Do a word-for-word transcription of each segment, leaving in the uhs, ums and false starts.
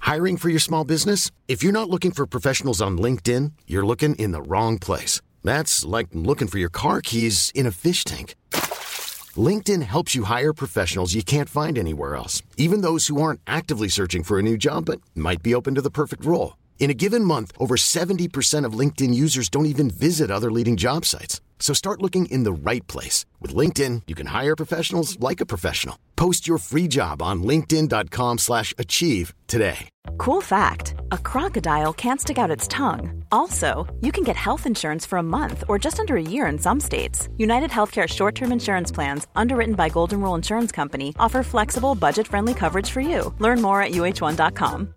Hiring for your small business? If you're not looking for professionals on LinkedIn, you're looking in the wrong place. That's like looking for your car keys in a fish tank. LinkedIn helps you hire professionals you can't find anywhere else, even those who aren't actively searching for a new job but might be open to the perfect role. In a given month, over seventy percent of LinkedIn users don't even visit other leading job sites. So start looking in the right place. With LinkedIn, you can hire professionals like a professional. Post your free job on linkedin.com slash achieve today. Cool fact, a crocodile can't stick out its tongue. Also, you can get health insurance for a month or just under a year in some states. United Healthcare short-term insurance plans, underwritten by Golden Rule Insurance Company, offer flexible, budget-friendly coverage for you. Learn more at U H one dot com.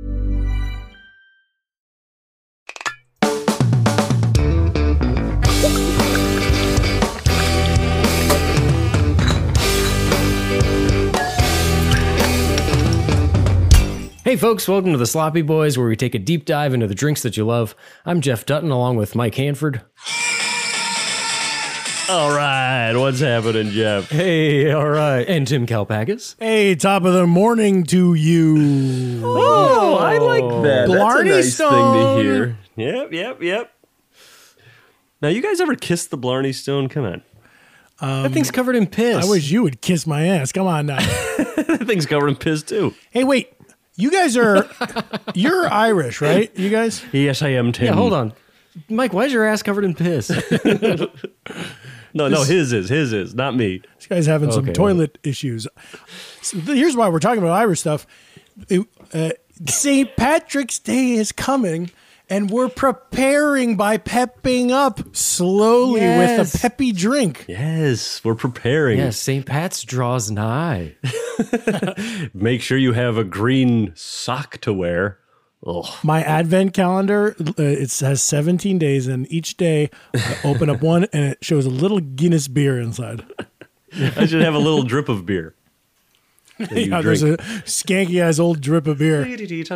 Hey folks, welcome to the Sloppy Boys, where we take a deep dive into the drinks that you love. I'm Jeff Dutton, along with Mike Hanford. All right, what's happening, Jeff? Hey, all right. And Tim Kalpakis. Hey, top of the morning to you. Oh, I like that. Blarney That's a nice Stone. thing to hear. Yep, yep, yep. Now, you guys ever kissed the Blarney Stone? Come on. Um, That thing's covered in piss. I wish you would kiss my ass. Come on now. That thing's covered in piss, too. Hey, wait. You guys are, you're Irish, right? You guys? Yes, I am, Tim. Yeah, hold on. Mike, why is your ass covered in piss? No, no, his is. His is, not me. This guy's having some Okay, toilet issues. So th- here's why we're talking about Irish stuff. It, uh, Saint Patrick's Day is coming, and we're preparing by pepping up slowly with Yes. a peppy drink. Yes, we're preparing. Yes, Saint Pat's draws nigh. Make sure you have a green sock to wear. Ugh. My advent calendar, uh, it has seventeen days, and each day I open up one, and it shows a little Guinness beer inside. I should have a little drip of beer. that you Yeah, there's drink. a skanky ass old drip of beer.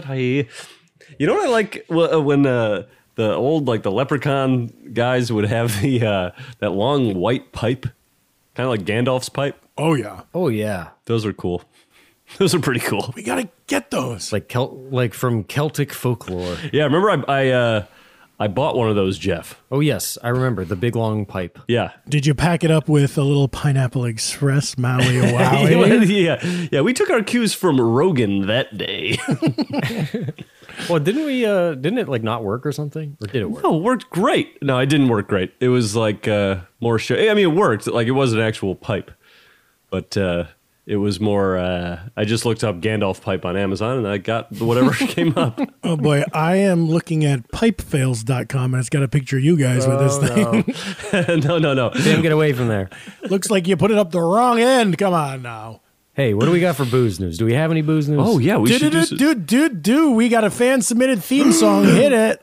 You know what I like Wh- when uh, the old like the leprechaun guys would have the uh, that long white pipe, kind of like Gandalf's pipe. Oh yeah, Oh, yeah. Those are cool. Those are pretty cool. we gotta get those. It's like Celt- like from Celtic folklore. Yeah, remember I I, uh, I bought one of those, Jeff. Oh, yes, I remember. The big long pipe. Yeah. Did you pack it up with a little Pineapple Express Maui Wowie? yeah, yeah. We took our cues from Rogan that day. Well, didn't we, uh, didn't it like not work or something? Or did it work? No, it worked great. No, it didn't work great. It was like uh, more show. I mean, it worked. Like it was an actual pipe, but uh, it was more. Uh, I just looked up Gandalf pipe on Amazon and I got whatever came up. Oh boy, I am looking at pipe fails dot com, and it's got a picture of you guys with this thing. no, no, no. Tim, get away from there. Looks like you put it up the wrong end. Come on now. Hey, what do we got for booze news? Do we have any booze news? Oh yeah, we Do should do do. do some- do do do. We got a fan submitted theme song. Hit it.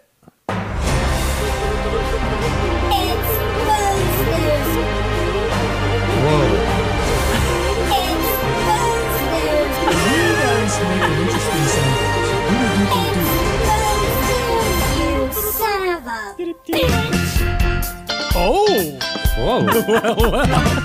Oh. Whoa. Well, well.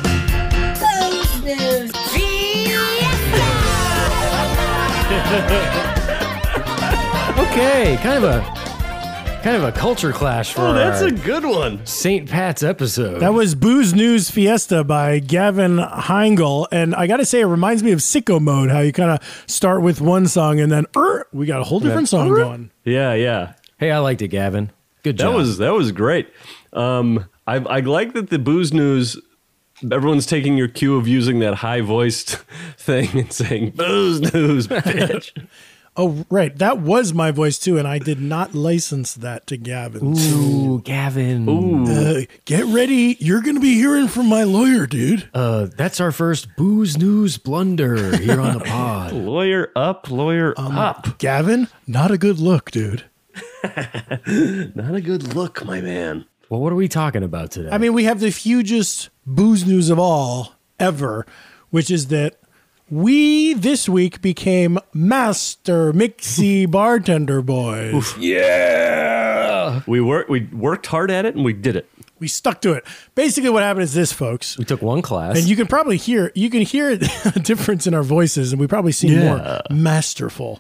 Okay, kind of a kind of a culture clash for Oh, that's our a good one. Saint Pat's episode. That was Booze News Fiesta by Gavin Heingel. And I got to say, it reminds me of Sicko Mode, how you kind of start with one song and then er, we got a whole different song going. Yeah, yeah. Hey, I liked it, Gavin. Good That job. was that was great. Um, I I like that the booze news. Everyone's taking your cue of using that high voiced thing and saying booze news, bitch. Oh, right. That was my voice, too. And I did not license that to Gavin. Ooh, Gavin. Uh, get ready. You're going to be hearing from my lawyer, dude. Uh, that's our first booze news blunder here on the pod. Lawyer up, lawyer Um, up. Gavin, not a good look, dude. Not a good look, my man. Well, what are we talking about today? I mean, we have the hugest booze news of all ever, which is that we this week became master mixy bartender boys. Yeah. We worked we worked hard at it and we did it. We stuck to it. Basically, what happened is this, folks. we took one class. And you can probably hear you can hear a difference in our voices, and we probably seem Yeah. more masterful.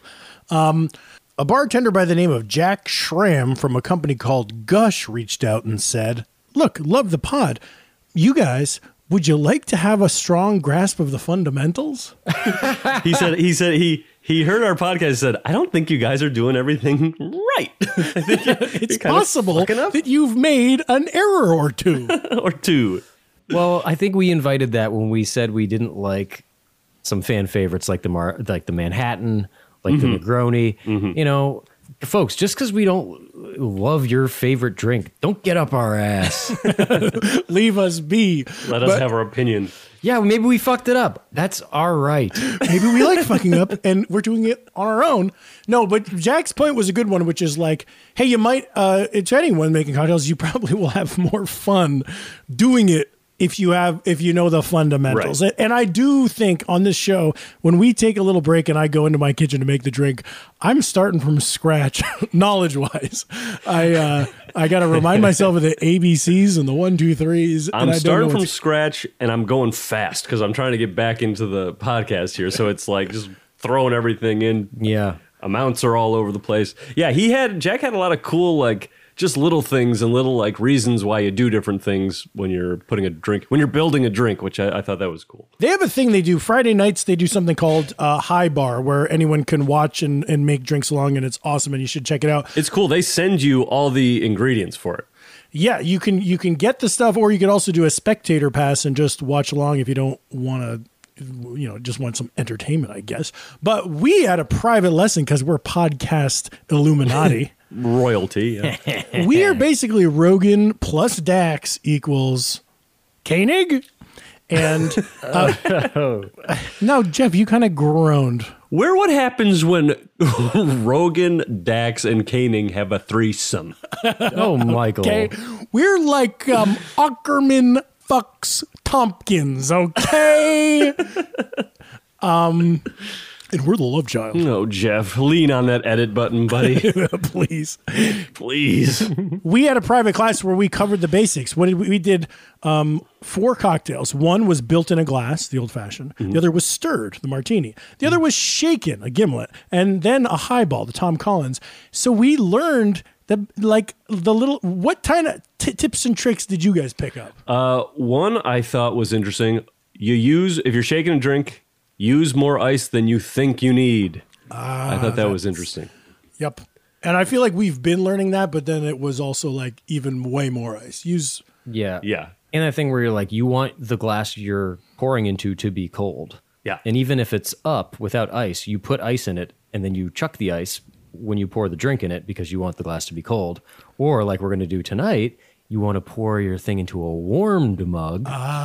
Um, a bartender by the name of Jack Schramm from a company called Gush reached out and said, look, love the pod. You guys, would you like to have a strong grasp of the fundamentals? he said, he said, he, he heard our podcast and said, I don't think you guys are doing everything right. I think you're, it's you're possible that you've made an error or two. or two. Well, I think we invited that when we said we didn't like some fan favorites like the Mar- like the Manhattan, like mm-hmm. the Negroni. Mm-hmm. You know, folks, just because we don't love your favorite drink, don't get up our ass. Leave us be. Let us but, have our opinion. Yeah, maybe we fucked it up. That's our right. Maybe we like fucking up and we're doing it on our own. No, but Jack's point was a good one, which is like, hey, you might, uh, to anyone making cocktails, you probably will have more fun doing it if you have, if you know the fundamentals. Right. And I do think on this show, when we take a little break and I go into my kitchen to make the drink, I'm starting from scratch, knowledge-wise. I uh, I got to remind myself of the A B Cs and the one, two, threes. I'm and I starting don't know from scratch and I'm going fast because I'm trying to get back into the podcast here. So it's like just throwing everything in. Yeah. Amounts are all over the place. Yeah, he had, Jack had a lot of cool, like, just little things and little like reasons why you do different things when you're putting a drink, when you're building a drink, which I, I thought that was cool. They have a thing they do Friday nights. They do something called uh, High Bar where anyone can watch and, and make drinks along, and it's awesome. And you should check it out. It's cool. They send you all the ingredients for it. Yeah, you can you can get the stuff, or you can also do a spectator pass and just watch along if you don't want to, you know, just want some entertainment, I guess. But we had a private lesson because we're podcast Illuminati. Royalty. Yeah. We are basically Rogan plus Dax equals Koenig. And uh, now, Jeff, you kind of groaned. Where what happens when Rogan, Dax, and Koenig have a threesome? Oh, Michael. Okay, we're like um, Ackerman fucks Tompkins, okay? um... And we're the love child. No, Jeff, lean on that edit button, buddy. Please. Please. We had a private class where we covered the basics. What did we, we did um, four cocktails. One was built in a glass, the old-fashioned. Mm-hmm. The other was stirred, the martini. The other was shaken, a gimlet. And then a highball, the Tom Collins. So we learned that, like, the little... What kind of t- tips and tricks did you guys pick up? Uh, one I thought was interesting. You use... If you're shaking a drink... Use more ice than you think you need. Ah, I thought that was interesting. Yep. And I feel like we've been learning that, but then it was also like even way more ice. Use. Yeah. Yeah. And that thing where you're like, you want the glass you're pouring into to be cold. Yeah. And even if it's up without ice, you put ice in it and then you chuck the ice when you pour the drink in it because you want the glass to be cold. Or like we're going to do tonight, you want to pour your thing into a warmed mug.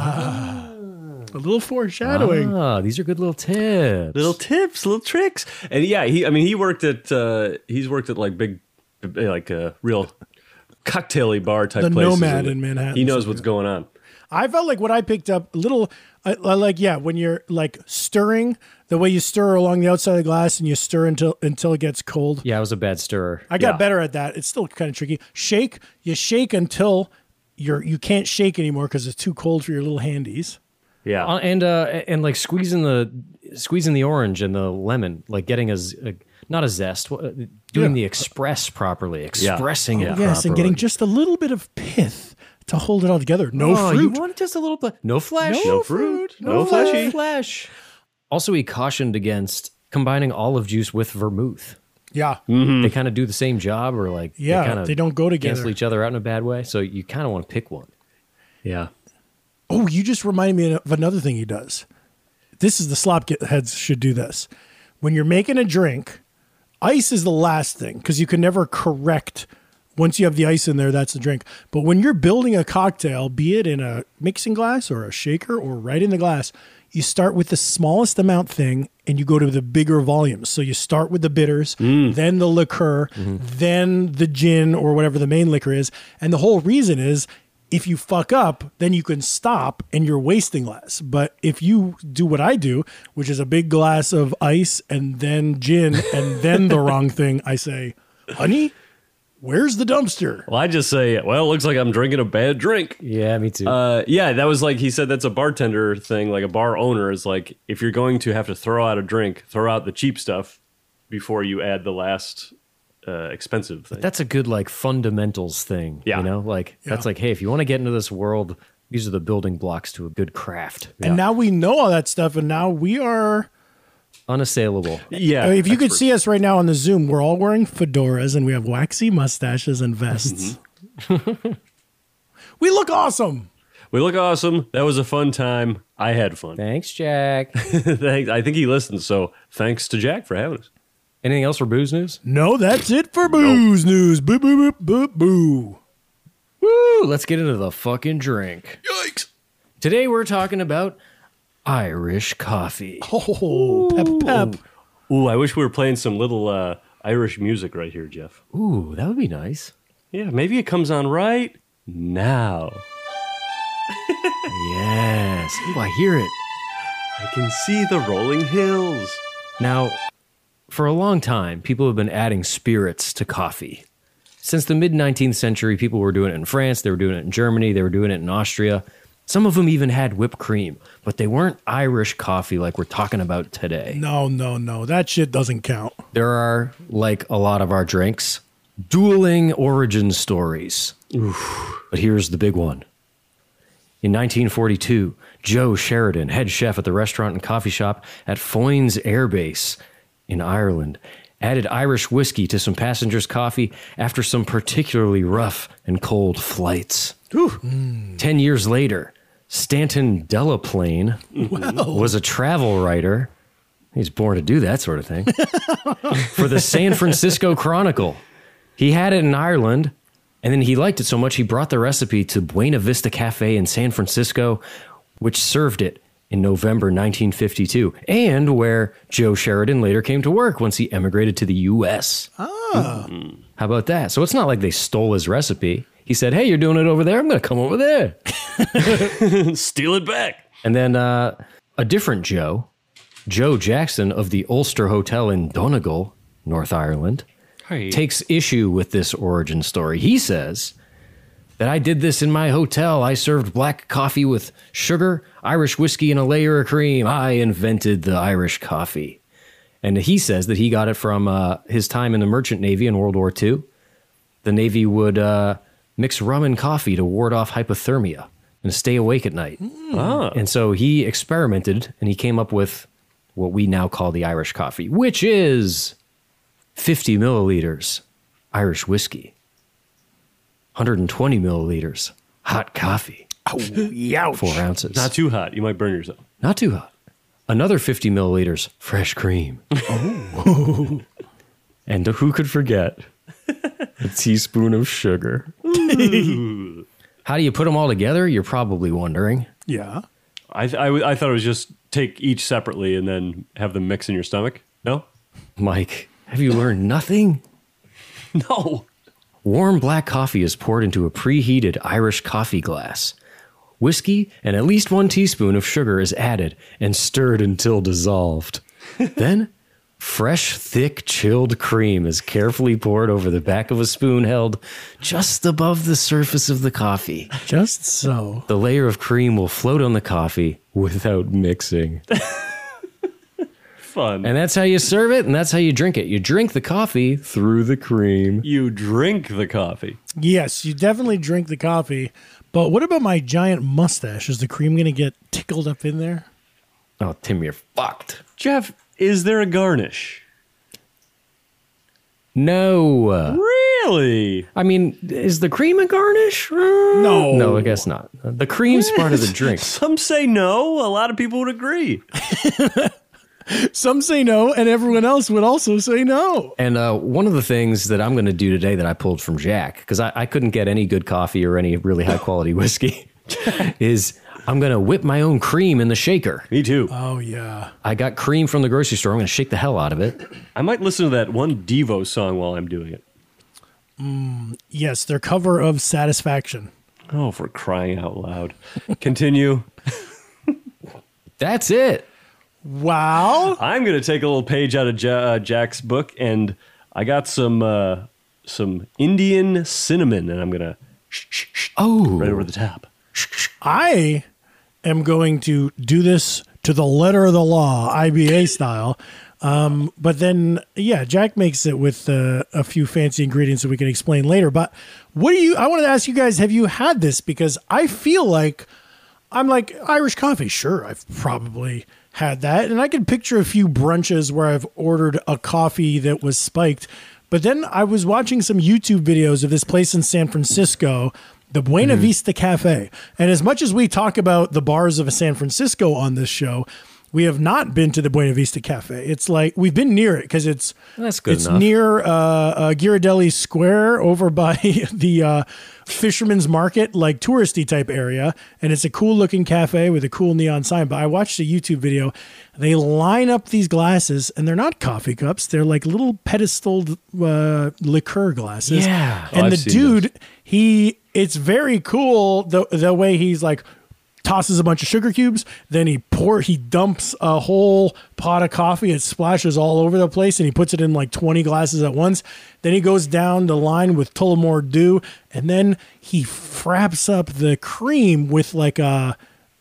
Ah. A little foreshadowing. Ah, these are good little tips. Little tips, little tricks. And yeah, he I mean he worked at uh, he's worked at like big like a uh, real cocktail-y bar type the places. The Nomad in Manhattan. He knows what's going on. I felt like what I picked up a little I, I like yeah, when you're like stirring, the way you stir along the outside of the glass and you stir until until it gets cold. Yeah, I was a bad stirrer. I got yeah. better at that. It's still kind of tricky. Shake, you shake until you're you can't shake anymore because it's too cold for your little handies. Yeah, uh, and uh, and like squeezing the squeezing the orange and the lemon, like getting a, a not a zest, doing yeah. the express properly, expressing yeah. it. Oh, yes, properly. And getting just a little bit of pith to hold it all together. No oh, fruit. You want just a little bit. No flesh. No, no fruit. No, no fleshy. Flesh. Also, he cautioned against combining olive juice with vermouth. Yeah, mm-hmm. They kind of do the same job, or like yeah, they, kinda they don't go together. Cancel each other out in a bad way. So you kind of want to pick one. Yeah. Oh, you just reminded me of another thing he does. This is the slop heads should do this. When you're making a drink, ice is the last thing because you can never correct. Once you have the ice in there, that's the drink. But when you're building a cocktail, be it in a mixing glass or a shaker or right in the glass, you start with the smallest amount thing and you go to the bigger volumes. So you start with the bitters, mm. then the liqueur, mm-hmm. then the gin or whatever the main liquor is. And the whole reason is if you fuck up, then you can stop and you're wasting less. But if you do what I do, which is a big glass of ice and then gin and then the wrong thing, I say, honey, where's the dumpster? Well, I just say, well, it looks like I'm drinking a bad drink. Yeah, me too. Uh, yeah, that was like, he said that's a bartender thing. Like a bar owner is like, if you're going to have to throw out a drink, throw out the cheap stuff before you add the last uh, expensive thing. That's a good like fundamentals thing. Yeah. You know, like that's like, hey, if you want to get into this world, these are the building blocks to a good craft. And now we know all that stuff, and now we are. Unassailable. Yeah. Uh, if you could expert. see us right now on the Zoom, we're all wearing fedoras and we have waxy mustaches and vests. We look awesome. We look awesome. That was a fun time. I had fun. Thanks, Jack. Thanks. I think he listened, so thanks to Jack for having us. Anything else for booze news? No, that's it for booze news. Boo, boo, boo, boo, boo. Woo! Let's get into the fucking drink. Yikes. Today we're talking about Irish coffee. Oh, pep, pep. Ooh, I wish we were playing some little uh, Irish music right here, Jeff. Ooh, that would be nice. Yeah, maybe it comes on right now. Yes. Ooh, I hear it. I can see the rolling hills. Now, for a long time, people have been adding spirits to coffee. Since the mid-nineteenth century, people were doing it in France, they were doing it in Germany, they were doing it in Austria. Some of them even had whipped cream, but they weren't Irish coffee like we're talking about today. No, no, no. That shit doesn't count. There are, like a lot of our drinks, dueling origin stories. Oof. But here's the big one. In nineteen forty-two, Joe Sheridan, head chef at the restaurant and coffee shop at Foynes Air Base in Ireland, added Irish whiskey to some passengers' coffee after some particularly rough and cold flights. Mm. Ten years later, Stanton Delaplane was a travel writer. He's born to do that sort of thing. For the San Francisco Chronicle. He had it in Ireland, and then he liked it so much he brought the recipe to Buena Vista Cafe in San Francisco, which served it in November nineteen fifty-two, and where Joe Sheridan later came to work once he emigrated to the U S. Ah. Mm-hmm. How about that? So it's not like they stole his recipe. He said, hey, you're doing it over there? I'm going to come over there. Steal it back. And then uh, a different Joe, Joe Jackson of the Ulster Hotel in Donegal, North Ireland, Hey. takes issue with this origin story. He says that I did this in my hotel. I served black coffee with sugar, Irish whiskey, and a layer of cream. I invented the Irish coffee. And he says that he got it from uh, his time in the Merchant Navy in World War Two. The Navy would uh, mix rum and coffee to ward off hypothermia and stay awake at night. Ah. And so he experimented and he came up with what we now call the Irish coffee, which is fifty milliliters Irish whiskey, one hundred twenty milliliters hot coffee, Youch. four ounces. Not too hot. You might burn yourself. Not too hot. Another fifty milliliters fresh cream. Oh. And who could forget a teaspoon of sugar? How do you put them all together? You're probably wondering. Yeah. I, th- I, w- I thought it was just take each separately and then have them mix in your stomach. No? Mike, have you learned nothing? No. Warm black coffee is poured into a preheated Irish coffee glass. Whiskey and at least one teaspoon of sugar is added and stirred until dissolved. Then, fresh, thick, chilled cream is carefully poured over the back of a spoon held just above the surface of the coffee. Just so. The layer of cream will float on the coffee without mixing. Fun. And that's how you serve it, and that's how you drink it. You drink the coffee through the cream. You drink the coffee. Yes, you definitely drink the coffee. But what about my giant mustache? Is the cream going to get tickled up in there? Oh, Tim, you're fucked. Jeff, is there a garnish? No. Really? I mean, is the cream a garnish? No. No, I guess not. The cream's part of the drink. Some say no. A lot of people would agree. Some say no, and everyone else would also say no. And uh, one of the things that I'm going to do today that I pulled from Jack, because I, I couldn't get any good coffee or any really high quality whiskey, is I'm going to whip my own cream in the shaker. Me too. Oh, yeah. I got cream from the grocery store. I'm going to shake the hell out of it. I might listen to that one Devo song while I'm doing it. Yes, their cover of Satisfaction. Oh, for crying out loud. Continue. That's it. Wow. I'm going to take a little page out of ja- uh, Jack's book, and I got some uh, some Indian cinnamon, and I'm going to Oh. right over the top. I am going to do this to the letter of the law, I B A style. Um, but then, yeah, Jack makes it with uh, a few fancy ingredients that we can explain later. But what do you, I wanted to ask you guys, have you had this? Because I feel like I'm like Irish coffee. Sure, I've probably had that. And I can picture a few brunches where I've ordered a coffee that was spiked. But then I was watching some YouTube videos of this place in San Francisco, the Buena mm-hmm. Vista Cafe. And as much as we talk about the bars of San Francisco on this show, we have not been to the Buena Vista Cafe. It's like we've been near it because it's That's good it's enough. near uh, uh, Ghirardelli Square over by the uh, Fisherman's Market, like touristy type area. And it's a cool looking cafe with a cool neon sign. But I watched a YouTube video. They line up these glasses and they're not coffee cups. They're like little pedestaled uh, liqueur glasses. Yeah. And Oh, the I've seen dude, those. he it's very cool the the way he's like, tosses a bunch of sugar cubes, then he pour he dumps a whole pot of coffee. It splashes all over the place, and he puts it in like twenty glasses at once. Then he goes down the line with Tullamore Dew, and then he fraps up the cream with like a,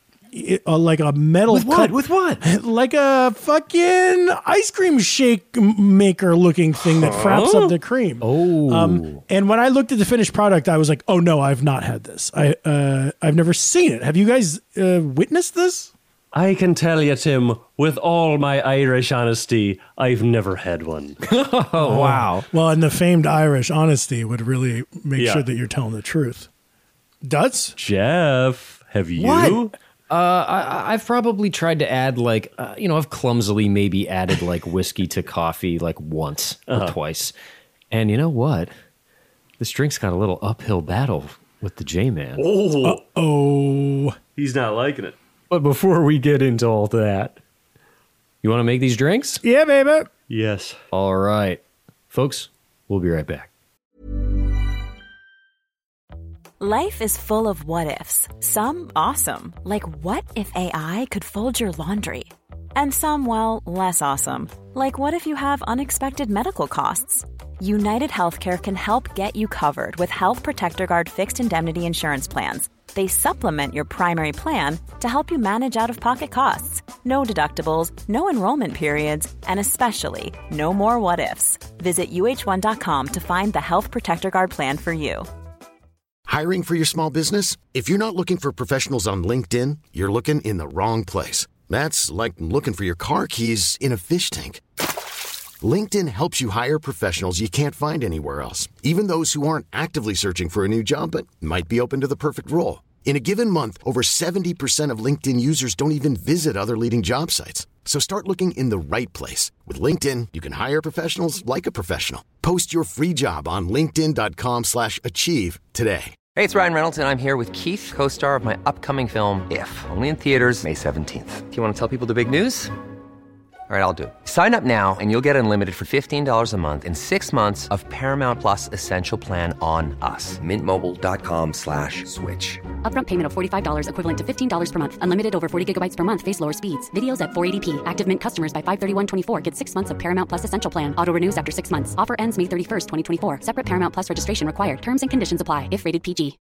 a like a metal With what? cup. With what? Like a fucking ice cream shake maker looking thing that fraps up the cream. Oh. Um, and when I looked at the finished product, I was like, "Oh no, I've not had this. I uh, I've never seen it. Have you guys uh, witnessed this?" I can tell you, Tim, with all my Irish honesty, I've never had one. Oh, wow. Well, and the famed Irish honesty would really make Yeah. sure that you're telling the truth. Duds? Jeff, have you? What? Uh, I, I've probably tried to add like, uh, you know, I've clumsily maybe added like whiskey to coffee like once Uh-huh. or twice. And you know what? This drink's got a little uphill battle with the J-Man. Oh, Oh, he's not liking it. But before we get into all that, you want to make these drinks? yeah, baby. Yes. All right. Folks, we'll be right back. Life is full of what-ifs. Some awesome, like what if A I could fold your laundry? And some, well, less awesome, like what if you have unexpected medical costs? United Healthcare can help get you covered with Health Protector Guard fixed indemnity insurance plans. They supplement your primary plan to help you manage out-of-pocket costs. No deductibles, no enrollment periods, and especially no more what-ifs. Visit U H one dot com to find the Health Protector Guard plan for you. Hiring for your small business? If you're not looking for professionals on LinkedIn, you're looking in the wrong place. That's like looking for your car keys in a fish tank. LinkedIn helps you hire professionals you can't find anywhere else, even those who aren't actively searching for a new job but might be open to the perfect role. In a given month, over seventy percent of LinkedIn users don't even visit other leading job sites. So start looking in the right place. With LinkedIn, you can hire professionals like a professional. Post your free job on linkedin dot com slash achieve today. Hey, it's Ryan Reynolds, and I'm here with Keith, co-star of my upcoming film, If, only in theaters May seventeenth. Do you want to tell people the big news? All right, I'll do it. Sign up now and you'll get unlimited for fifteen dollars a month and six months of Paramount Plus Essential Plan on us. Mint Mobile dot com slash switch. Upfront payment of forty-five dollars equivalent to fifteen dollars per month. Unlimited over forty gigabytes per month. Face lower speeds. Videos at four eighty p. Active Mint customers by five thirty-one twenty-four get six months of Paramount Plus Essential Plan. Auto renews after six months. Offer ends May thirty-first, twenty twenty-four. Separate Paramount Plus registration required. Terms and conditions apply if rated P G.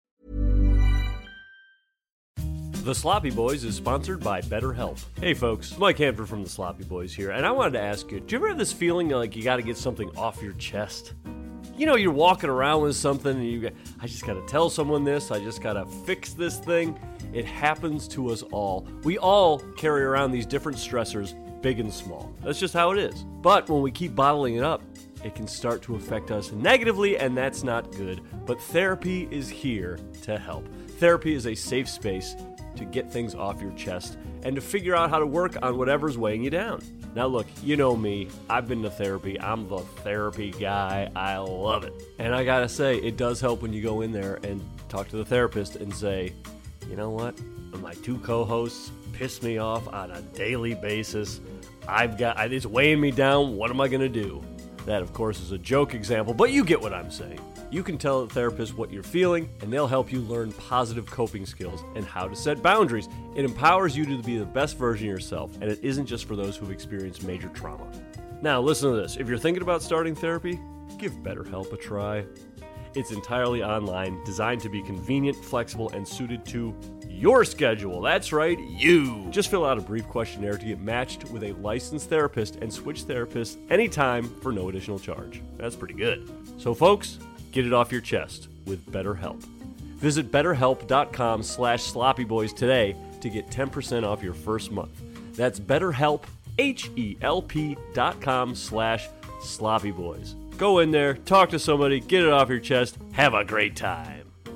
The Sloppy Boys is sponsored by BetterHelp. Hey folks, Mike Hanford from The Sloppy Boys here, and I wanted to ask you, do you ever have this feeling like you got to get something off your chest? You know, you're walking around with something and you go, I just got to tell someone this, I just got to fix this thing. It happens to us all. We all carry around these different stressors, big and small. That's just how it is. But when we keep bottling it up, it can start to affect us negatively, and that's not good. But therapy is here to help. Therapy is a safe space to get things off your chest and to figure out how to work on whatever's weighing you down. Now look, you know me, I've been to therapy, I'm the therapy guy, I love it. And I gotta say, it does help when you go in there and talk to the therapist and say, you know what, my two co-hosts piss me off on a daily basis, I've got, it's weighing me down, what am I gonna do? That of course is a joke example, but you get what I'm saying. You can tell the therapist what you're feeling, and they'll help you learn positive coping skills and how to set boundaries. It empowers you to be the best version of yourself, and it isn't just for those who've experienced major trauma. Now, listen to this. If you're thinking about starting therapy, give BetterHelp a try. It's entirely online, designed to be convenient, flexible, and suited to your schedule. That's right, you. Just fill out a brief questionnaire to get matched with a licensed therapist and switch therapists anytime for no additional charge. That's pretty good. So folks, get it off your chest with BetterHelp. Visit betterhelp.com slash sloppyboys today to get ten percent off your first month. That's BetterHelp, H-E-L-P dot com slash sloppyboys. Go in there, talk to somebody, get it off your chest, have a great time.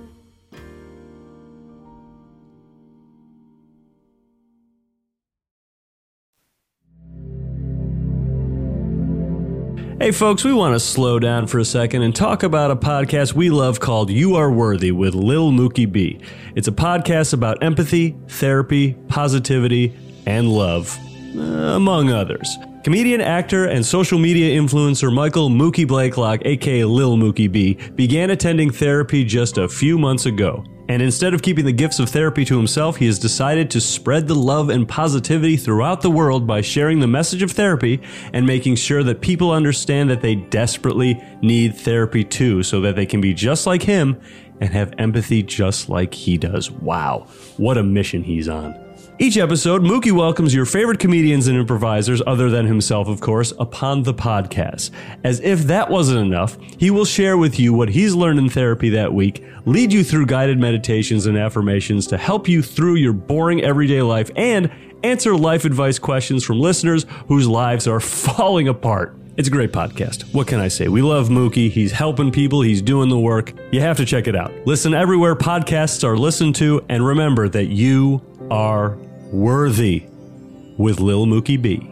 Hey folks, we want to slow down for a second and talk about a podcast we love called You Are Worthy with Lil Mookie B. It's a podcast about empathy, therapy, positivity, and love, uh, among others. Comedian, actor, and social media influencer Michael Mookie Blakelock, aka Lil Mookie B, began attending therapy just a few months ago. And instead of keeping the gifts of therapy to himself, he has decided to spread the love and positivity throughout the world by sharing the message of therapy and making sure that people understand that they desperately need therapy too, so that they can be just like him and have empathy just like he does. Wow, what a mission he's on. Each episode, Mookie welcomes your favorite comedians and improvisers, other than himself, of course, upon the podcast. As if that wasn't enough, he will share with you what he's learned in therapy that week, lead you through guided meditations and affirmations to help you through your boring everyday life, and answer life advice questions from listeners whose lives are falling apart. It's a great podcast. What can I say? We love Mookie. He's helping people. He's doing the work. You have to check it out. Listen everywhere podcasts are listened to, and remember that you are worthy with Lil Mookie B.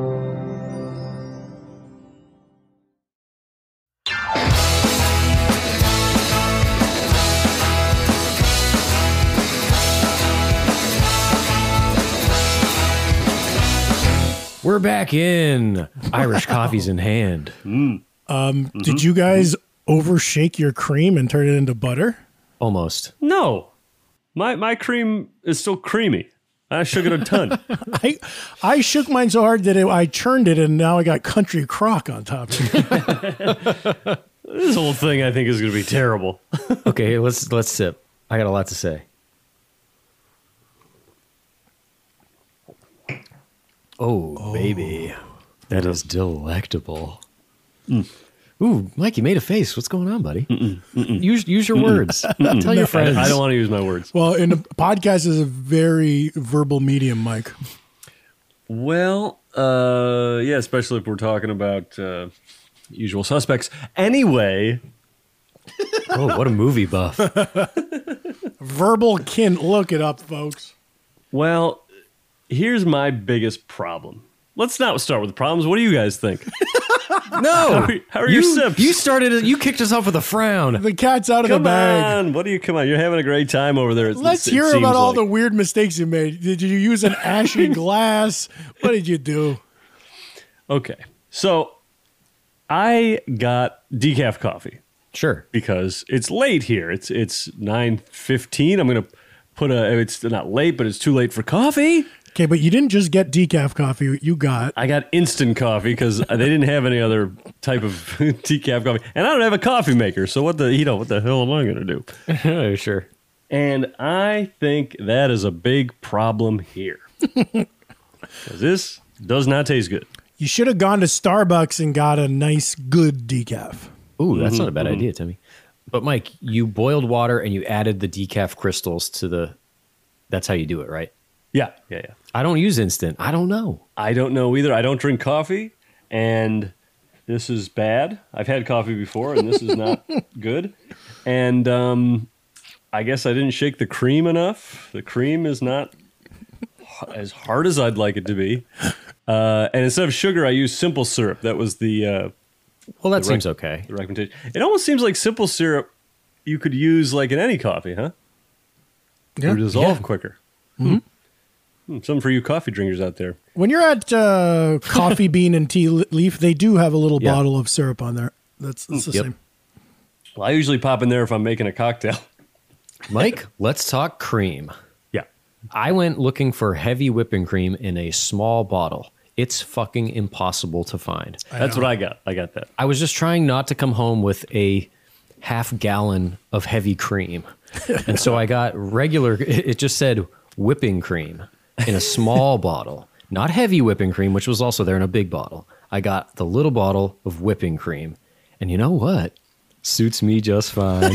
We're back in. Irish coffee's in hand. Mm. Um, mm-hmm. Did you guys overshake your cream and turn it into butter? Almost. No. My my cream is still creamy. I shook it a ton. I I shook mine so hard that it, I churned it, and now I got country crock on top. This whole thing, I think, is going to be terrible. Okay, let's let's sip. I got a lot to say. Oh, oh, baby. That is delectable. Mm. Ooh, Mike, you made a face. What's going on, buddy? Mm-mm, mm-mm. Use use your words. Mm-mm. Tell your friends. I, I don't want to use my words. Well, in a podcast is a very verbal medium, Mike. Well, uh, yeah, especially if we're talking about uh, Usual Suspects. Anyway. Oh, what a movie buff. Verbal kin. Look it up, folks. Well, here's my biggest problem. Let's not start with the problems. What do you guys think? No. How are, how are you, your sips? You started, you kicked us off with a frown. The cat's out of come the bag. On. What do you, come on. You're having a great time over there. Let's it, hear it about all like. the weird mistakes you made. Did you use an ashy glass? What did you do? Okay. So I got decaf coffee. Sure. Because it's late here. It's it's nine fifteen. I'm going to put a, it's not late, but it's too late for coffee. Okay, but you didn't just get decaf coffee. You got... I got instant coffee because they didn't have any other type of decaf coffee. And I don't have a coffee maker, so what the, you know, what the hell am I going to do? Sure. And I think that is a big problem here. Because this does not taste good. You should have gone to Starbucks and got a nice, good decaf. Ooh, that's mm-hmm, not a bad mm-hmm. idea, Timmy. But Mike, you boiled water and you added the decaf crystals to the... That's how you do it, right? Yeah, yeah, yeah. I don't use instant. I don't know. I don't know either. I don't drink coffee, and this is bad. I've had coffee before, and this is not good. And um, I guess I didn't shake the cream enough. The cream is not as hard as I'd like it to be. Uh, and instead of sugar, I used simple syrup. That was the uh, well, that the seems rec- okay. The recommendation. It almost seems like simple syrup you could use like in any coffee, huh? Yeah. It would dissolve yeah. quicker. Mm-hmm. Hmm, something for you coffee drinkers out there. When you're at uh, Coffee Bean and Tea Leaf, they do have a little yeah. bottle of syrup on there. That's, that's the yep. same. Well, I usually pop in there if I'm making a cocktail. Mike, let's talk cream. Yeah. I went looking for heavy whipping cream in a small bottle. It's fucking impossible to find. That's what I got. I got that. I was just trying not to come home with a half gallon of heavy cream. And so I got regular, it just said whipping cream in a small bottle, not heavy whipping cream, which was also there in a big bottle. I got the little bottle of whipping cream. And you know what? Suits me just fine.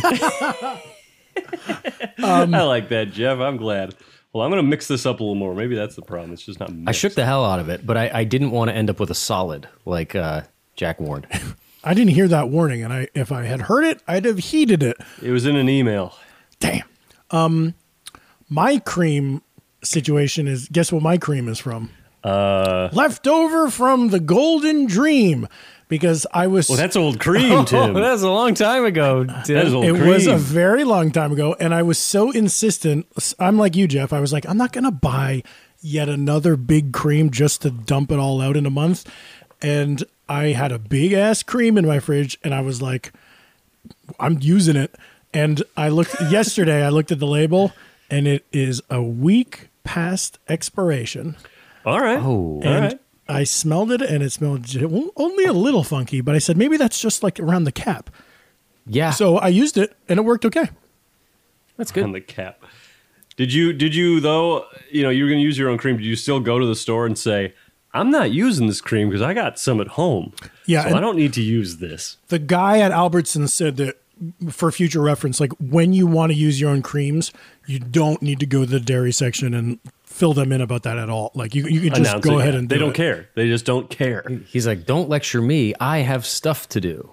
um, I like that, Jeff. I'm glad. Well, I'm going to mix this up a little more. Maybe that's the problem. It's just not mixed. I shook the hell out of it, but I, I didn't want to end up with a solid like uh, Jack warned. I didn't hear that warning, and I if I had heard it, I'd have heeded it. It was in an email. Damn. Um, my cream situation is, guess what my cream is from? Uh, Leftover from the Golden Dream, because I was... Well, that's old cream, Tim. Oh, that's a long time ago, Tim. That is old it cream. was a very long time ago, and I was so insistent. I'm like you, Jeff. I was like, I'm not going to buy yet another big cream just to dump it all out in a month. And I had a big-ass cream in my fridge, and I was like, I'm using it. And I looked yesterday, I looked at the label, and it is a week past expiration. All right. Oh, And all right. I smelled it, and it smelled j- only a little funky, but I said, maybe that's just like around the cap. Yeah. So I used it, and it worked okay. that's good. On the cap. Did you, did you though, you know, you were going to use your own cream. Did you still go to the store and say, I'm not using this cream because I got some at home. Yeah, So and- I don't need to use this. The guy at Albertsons said that for future reference, like when you want to use your own creams, you don't need to go to the dairy section and fill them in about that at all. Like you, you can just Announce go it. ahead and They do don't it. care. They just don't care. He's like, don't lecture me. I have stuff to do.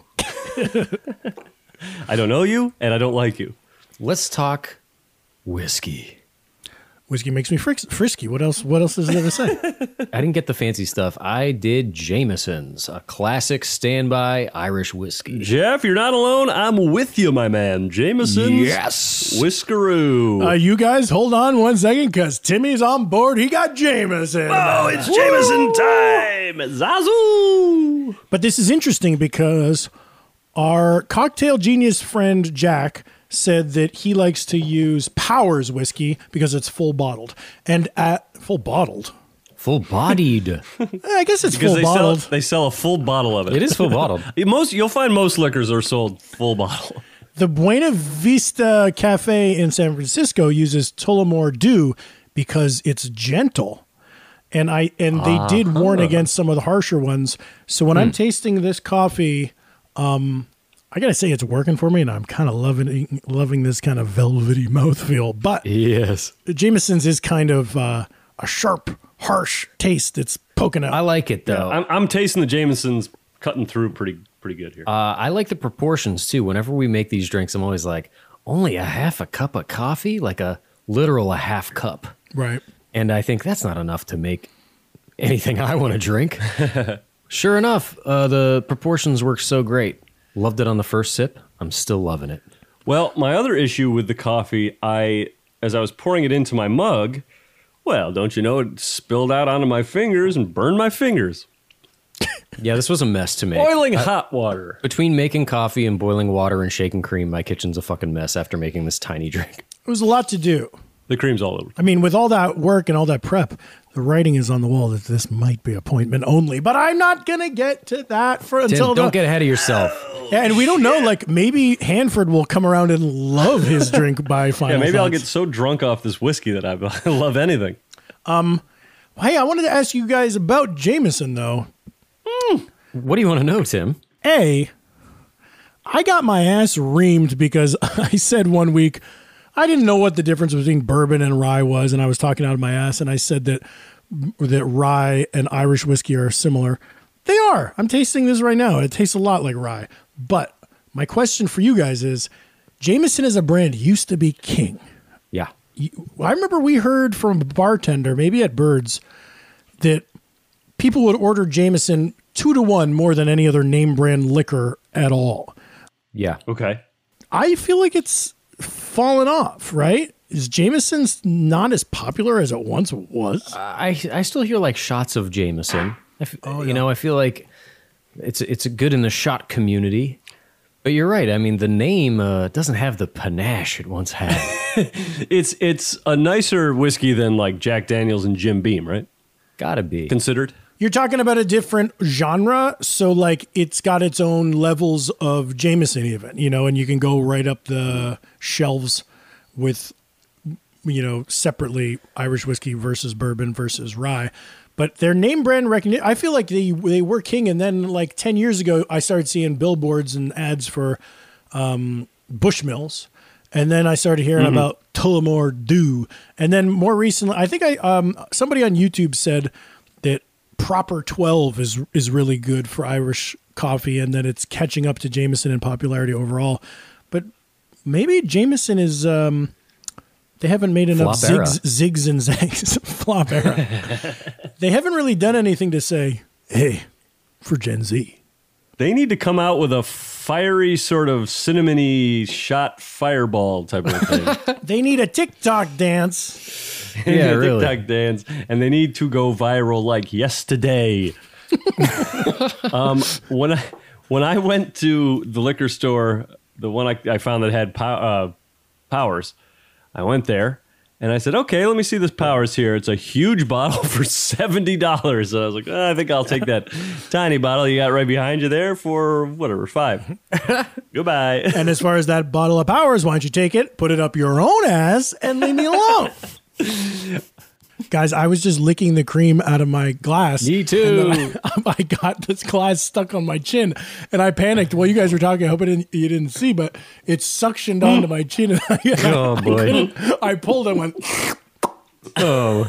I don't know you and I don't like you. Let's talk whiskey. Whiskey makes me fris- frisky. What else? What else is there to say? I didn't get the fancy stuff. I did Jameson's, a classic standby Irish whiskey. Jeff, you're not alone. I'm with you, my man. Jameson's Yes. Whiskeroo. Uh, you guys, hold on one second, because Timmy's on board. He got Jameson. oh, it's Jameson time. Zazu. But this is interesting because our cocktail genius friend Jack said that he likes to use Powers whiskey because it's full bottled. And at full bottled, Full bodied. I guess it's Because full they sell, bottled. they sell a full bottle of it. It is full bottled. Most you'll find most liquors are sold full bottle. The Buena Vista Cafe in San Francisco uses Tullamore Dew because it's gentle. And I and they did warn against some of the harsher ones. So when I'm tasting this coffee, um, I gotta say it's working for me, and I'm kind of loving loving this kind of velvety mouthfeel. But Yes. Jameson's is kind of uh, a sharp, harsh taste. It's poking out. I like it, though. I'm, I'm tasting the Jameson's cutting through pretty pretty good here. Uh, I like the proportions, too. Whenever we make these drinks, I'm always like, only a half a cup of coffee? Like a literal a half cup. Right. And I think that's not enough to make anything I want to drink. Sure enough, uh, the proportions work so great. Loved it on the first sip. I'm still loving it. Well, my other issue with the coffee, I as I was pouring it into my mug, well, don't you know, it spilled out onto my fingers and burned my fingers. Yeah, this was a mess to make. Boiling hot water. Between making coffee and boiling water and shaking cream, my kitchen's a fucking mess after making this tiny drink. It was a lot to do. The cream's all over. I mean, with all that work and all that prep, the writing is on the wall that this might be appointment only. But I'm not gonna get to that for Tim, until don't the, get ahead of yourself. Yeah, and we don't know. Like maybe Hanford will come around and love his drink by final. Yeah, maybe I'll thoughts. get so drunk off this whiskey that I, I love anything. Hey, I wanted to ask you guys about Jameson though. What do you want to know, Tim? A, I got my ass reamed because I said one week I didn't know what the difference between bourbon and rye was, and I was talking out of my ass, and I said that that rye and Irish whiskey are similar. They are. I'm tasting this right now. It tastes a lot like rye. But my question for you guys is, Jameson as a brand used to be king. Yeah. You- I remember we heard from a bartender, maybe at Birds, that people would order Jameson two to one more than any other name brand liquor at all. Yeah. Okay. I feel like it's fallen off, right? Is Jameson's not as popular as it once was? I I still hear like shots of Jameson. I f- You know, I feel like it's it's good in the shot community. But you're right. I mean, the name uh, doesn't have the panache it once had. It's it's a nicer whiskey than like Jack Daniels and Jim Beam, right? Gotta be. Considered. You're talking about a different genre, so like it's got its own levels of Jameson, even, you know, and you can go right up the shelves with, you know, separately Irish whiskey versus bourbon versus rye. But their name brand recognition, I feel like they they were king. And then like ten years ago, I started seeing billboards and ads for um, Bushmills. And then I started hearing mm-hmm. about Tullamore Dew. And then more recently, I think I um, somebody on YouTube said that Proper twelve is is really good for Irish coffee, and that it's catching up to Jameson in popularity overall. But maybe Jameson is um, they haven't made enough zigs, zigs and zags. Flop era. They haven't really done anything to say, hey, for Gen Z. They need to come out with a fiery sort of cinnamony shot fireball type of thing. They need a TikTok dance. Yeah, a really. TikTok dance, and they need to go viral like yesterday. um, when I when I went to the liquor store, the one I, I found that had pow, uh, Powers, I went there and I said, "Okay, let me see this Powers here. It's a huge bottle for seventy dollars." And I was like, oh, "I think I'll take that tiny bottle you got right behind you there for whatever five." Goodbye. And as far as that bottle of Powers, why don't you take it, put it up your own ass, and leave me alone? Guys, I was just licking the cream out of my glass. Me too. And I, I got this glass stuck on my chin, and I panicked while you guys were talking. I hope I didn't, you didn't see, but it suctioned onto my chin. And I, Oh, boy. I, I pulled it and went, Oh.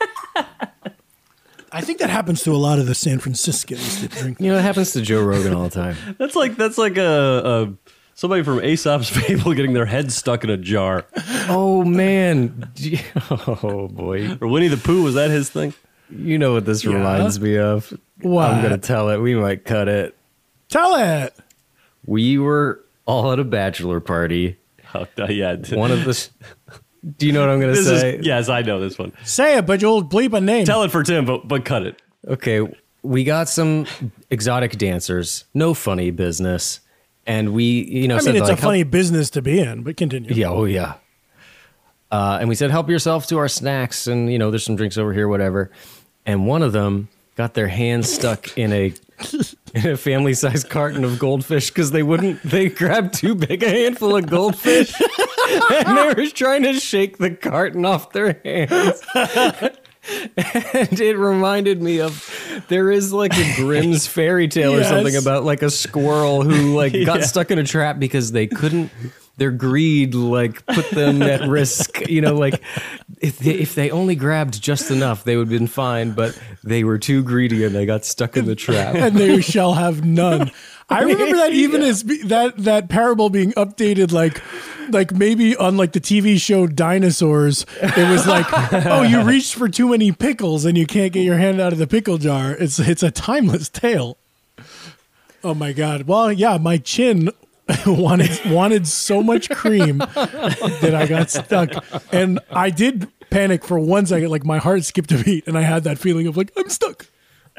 I think that happens to a lot of the San Franciscans that drink. You know, it happens to Joe Rogan all the time. That's like that's like a, a somebody from Aesop's Fable getting their head stuck in a jar. Oh, man. Oh, boy. Or Winnie the Pooh, was that his thing? You know what this Yeah. reminds me of. What? I'm going to tell it. We might cut it. Tell it. We were all at a bachelor party. Oh, yeah. One of the... Do you know what I'm going to This say? is, yes, I know this one. Say it, but you'll bleep a name. Tell it for Tim, but but cut it. Okay, we got some exotic dancers. No funny business. And we, you know, I said mean, it's like, a funny help- business to be in, but continue. Yeah, oh yeah. Uh, and we said, help yourself to our snacks, and you know, there's some drinks over here, whatever. And one of them got their hands stuck in a in a family-sized carton of goldfish because they wouldn't. They grabbed too big a handful of goldfish, and they were trying to shake the carton off their hands. And it reminded me of there is like a Grimm's fairy tale or Yes. something about like a squirrel who like got Yeah. stuck in a trap because they couldn't, their greed like put them at risk. You know, like if they, if they only grabbed just enough, they would have been fine, but they were too greedy and they got stuck in the trap. And they shall have none. I remember that even as be, that that parable being updated, like like maybe on like the T V show Dinosaurs. It was like, oh, you reached for too many pickles and you can't get your hand out of the pickle jar. It's it's a timeless tale. Oh my God. Well, yeah, my chin wanted wanted so much cream that I got stuck, and I did panic for one second. Like my heart skipped a beat, and I had that feeling of like I'm stuck.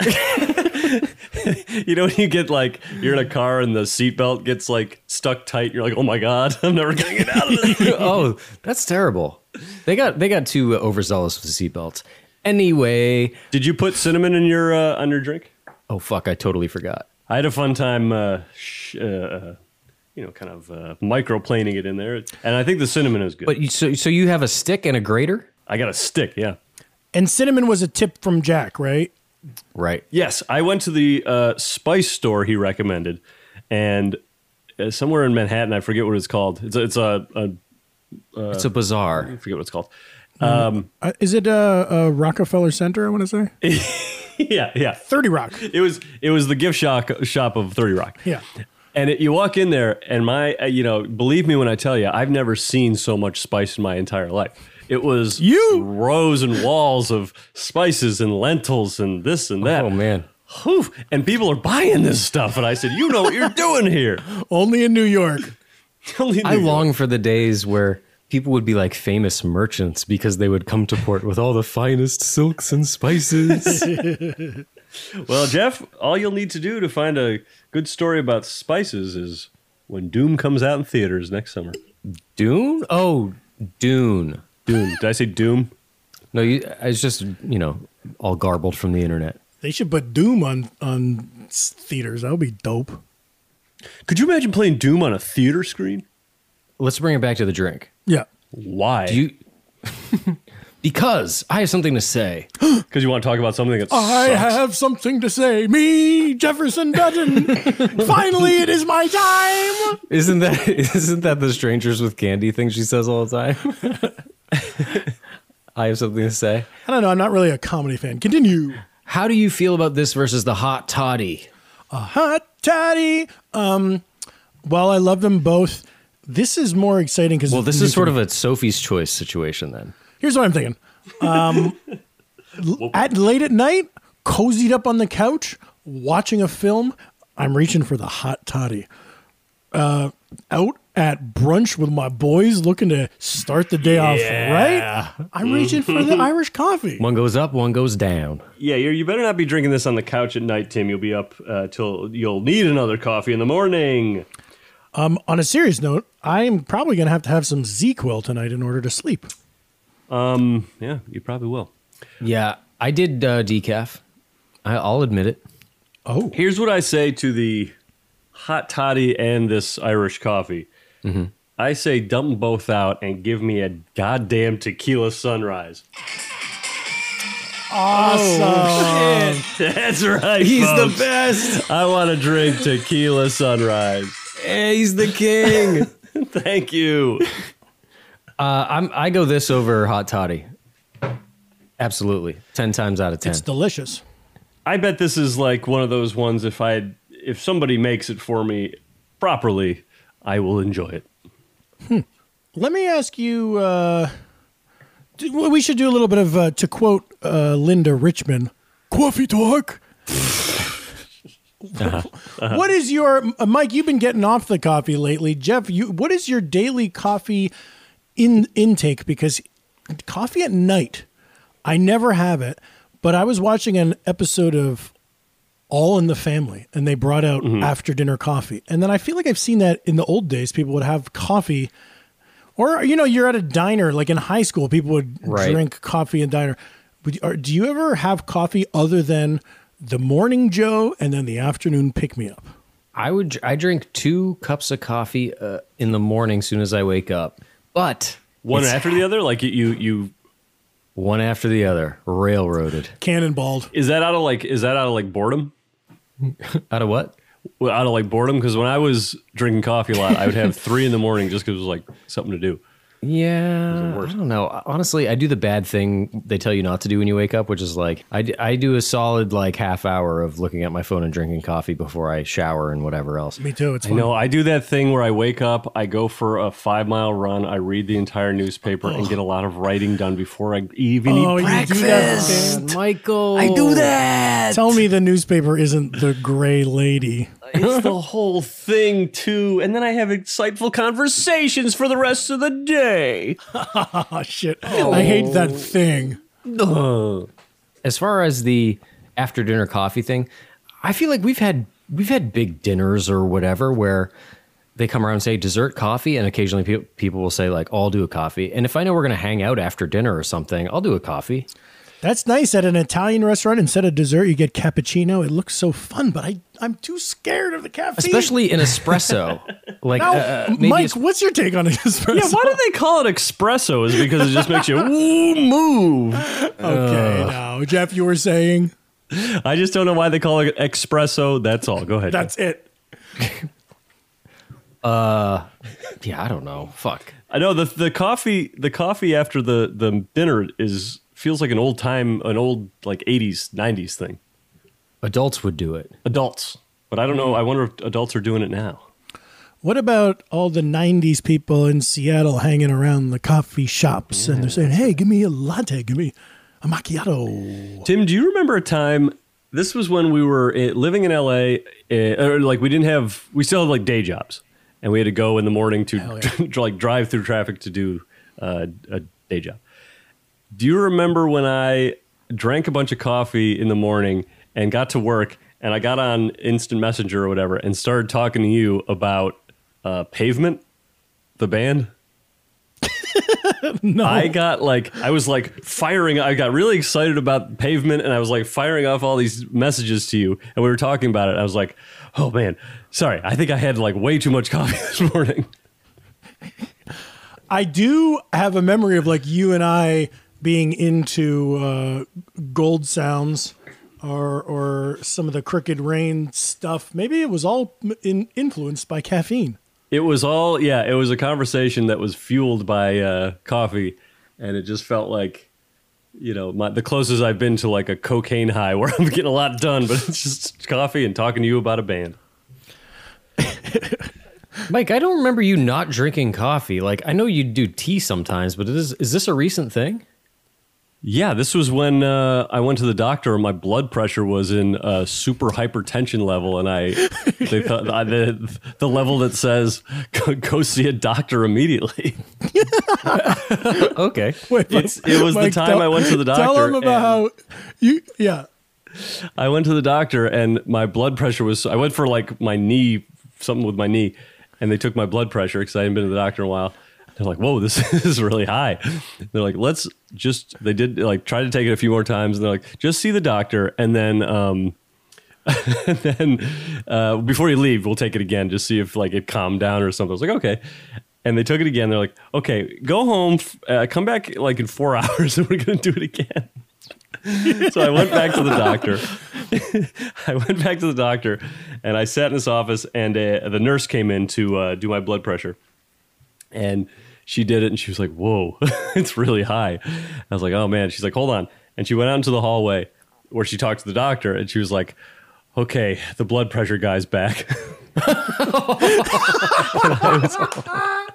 You know when you get like you're in a car and the seatbelt gets like stuck tight, you're like, oh my God, I'm never gonna get out of this. Oh, that's terrible. They got they got too uh, overzealous with the seatbelts. Anyway, Did you put cinnamon in your uh, on your drink? oh fuck, I totally forgot. I had a fun time, uh, sh- uh, you know, kind of uh, microplaning it in there, and I think the cinnamon is good. But you, so so you have a stick and a grater? I got a stick, yeah. And cinnamon was a tip from Jack, right? Right. Yes, I went to the uh, spice store he recommended, and uh, somewhere in Manhattan, I forget what it's called. It's a, it's a, a It's a bazaar. I forget what it's called. Um, Uh, is it uh, uh, Rockefeller Center? I want to say yeah, yeah. thirty Rock. It was it was the gift shop shop of thirty Rock. Yeah. And it, you walk in there, and my, uh, you know, believe me when I tell you, I've never seen so much spice in my entire life. It was You- rows and walls of spices and lentils and this and that. Oh man. Whew. And people are buying this stuff. And I said, you know what you're doing here. Only in New York. Only I New York. long for the days where people would be like famous merchants because they would come to port with all the finest silks and spices. Well, Jeff, all you'll need to do to find a good story about spices is when Doom comes out in theaters next summer. Dune? Oh, Dune. Doom. Did I say Doom? No, you, I was just, you know, all garbled from the internet. They should put Doom on on s- theaters. That would be dope. Could you imagine playing Doom on a theater screen? Let's bring it back to the drink. Yeah. Why? Do you? Because I have something to say. Because you want to talk about something that I sucks? have something to say. Me, Jefferson Dutton. Finally, it is my time. Isn't that isn't that the strangers with candy thing she says all the time? I have something to say. I don't know. I'm not really a comedy fan. Continue. How do you feel about this versus the hot toddy? A hot toddy. Um, while I love them both, this is more exciting because Well, this is sort of a Sophie's Choice situation then. Here's what I'm thinking. Um, l- at late at night, cozied up on the couch, watching a film. I'm reaching for the hot toddy. Uh, out at brunch with my boys, looking to start the day off right. I'm reaching for the Irish coffee. One goes up, one goes down. Yeah, you're, you better not be drinking this on the couch at night, Tim. You'll be up uh, till you'll need another coffee in the morning. Um, on a serious note, I'm probably going to have to have some Z-Quil tonight in order to sleep. Um, yeah, you probably will. Yeah, I did uh, decaf. I, I'll admit it. Oh, Here's what I say to the hot toddy and this Irish coffee. Mm-hmm. I say dump them both out and give me a goddamn tequila sunrise. awesome. That's right, He's folks. the best. I want to drink tequila sunrise. Hey, he's the king. Thank you. uh, I'm. I go this over hot toddy. Absolutely, ten times out of ten. It's delicious. I bet this is like one of those ones. If I if somebody makes it for me properly, I will enjoy it. Let me ask you, uh, do- well, we should do a little bit of, uh, to quote uh, Linda Richmond, coffee talk. What is your, uh, Mike, you've been getting off the coffee lately. Jeff, you, what is your daily coffee in intake? Because coffee at night, I never have it, but I was watching an episode of All in the Family, and they brought out after dinner coffee. And then I feel like I've seen that in the old days. People would have coffee, or, you know, you're at a diner, like in high school, people would Right. drink coffee in diner. Would, or, do you ever have coffee other than the morning Joe and then the afternoon pick me up? I would. I drink two cups of coffee uh, in the morning as soon as I wake up, but One it's after the other, like you you. you one after the other, railroaded. Cannonballed. is that out of like is that out of like boredom? Out of what? Well, out of like boredom, because when I was drinking coffee a lot, I would have three in the morning just because it was like something to do. Yeah, I don't know. Honestly, I do the bad thing they tell you not to do when you wake up, which is like I, d- I do a solid like half hour of looking at my phone and drinking coffee before I shower and whatever else. Me too. It's I fun. know. I do that thing where I wake up, I go for a five mile run, I read the entire newspaper, and get a lot of writing done before I even Oh, eat you breakfast. do that thing. Michael, I do that. Tell me the newspaper isn't the gray lady. It's the whole thing too, and then I have insightful conversations for the rest of the day. Oh, shit. I hate that thing. As far as the after dinner coffee thing, I feel like we've had we've had big dinners or whatever where they come around and say dessert coffee, and occasionally pe- people will say like, oh, I'll do a coffee. And if I know we're going to hang out after dinner or something, I'll do a coffee. That's nice. At an Italian restaurant, instead of dessert, you get cappuccino. It looks so fun, but I, I'm too scared of the caffeine. Especially an espresso. Like, Now, uh, maybe Mike, es- what's your take on an espresso? Yeah, why do they call it espresso? Is because it just makes you ooh, move. Okay, now, Jeff, you were saying I just don't know why they call it espresso. That's all. Go ahead. that's it. yeah, I don't know. Fuck. I know the the coffee the coffee after the the dinner is feels like an old time an old like eighties nineties thing. Adults would do it. Adults, but I don't know. I wonder if adults are doing it now. What about all the nineties people in Seattle hanging around the coffee shops and they're saying, hey, give me a latte, give me a macchiato. Tim, do you remember a time? This was when we were uh, living in L A. Uh, or like we didn't have we still had like day jobs, and we had to go in the morning to like drive through traffic to do uh, a day job. Do you remember when I drank a bunch of coffee in the morning and got to work and I got on Instant Messenger or whatever and started talking to you about uh, Pavement, the band? No. I got like, I was like firing, I got really excited about Pavement and I was like firing off all these messages to you and we were talking about it. I was like, oh man, sorry. I think I had like way too much coffee this morning. I do have a memory of like you and I being into uh, Gold Sounds or or some of the Crooked Rain stuff. Maybe it was all in, influenced by caffeine. It was all, yeah, it was a conversation that was fueled by uh, coffee, and it just felt like, you know, my, the closest I've been to like a cocaine high where I'm getting a lot done, but it's just coffee and talking to you about a band. Mike, I don't remember you not drinking coffee. Like, I know you do tea sometimes, but is, is this a recent thing? Yeah, this was when uh, I went to the doctor and my blood pressure was in a super hypertension level, and I they thought I, the the level that says go, go see a doctor immediately. Okay, Wait, Mike, It's, it was Mike, the time tell, I went to the doctor. Tell them about how you, yeah. I went to the doctor and my blood pressure was. I went for like my knee, something with my knee, and they took my blood pressure because I hadn't been to the doctor in a while. They're like, whoa, this is really high. They're like, let's just, they did like try to take it a few more times. And they're like, just see the doctor. And then, um, and then uh, before you leave, we'll take it again. Just see if like it calmed down or something. I was like, okay. And they took it again. They're like, okay, go home, uh, come back like in four hours and we're going to do it again. So I went back to the doctor. I went back to the doctor and I sat in his office and uh, the nurse came in to uh, do my blood pressure. And she did it and she was like, whoa, it's really high. I was like, oh man. She's like, hold on. And she went out into the hallway where she talked to the doctor and she was like, okay, the blood pressure guy's back. and I was,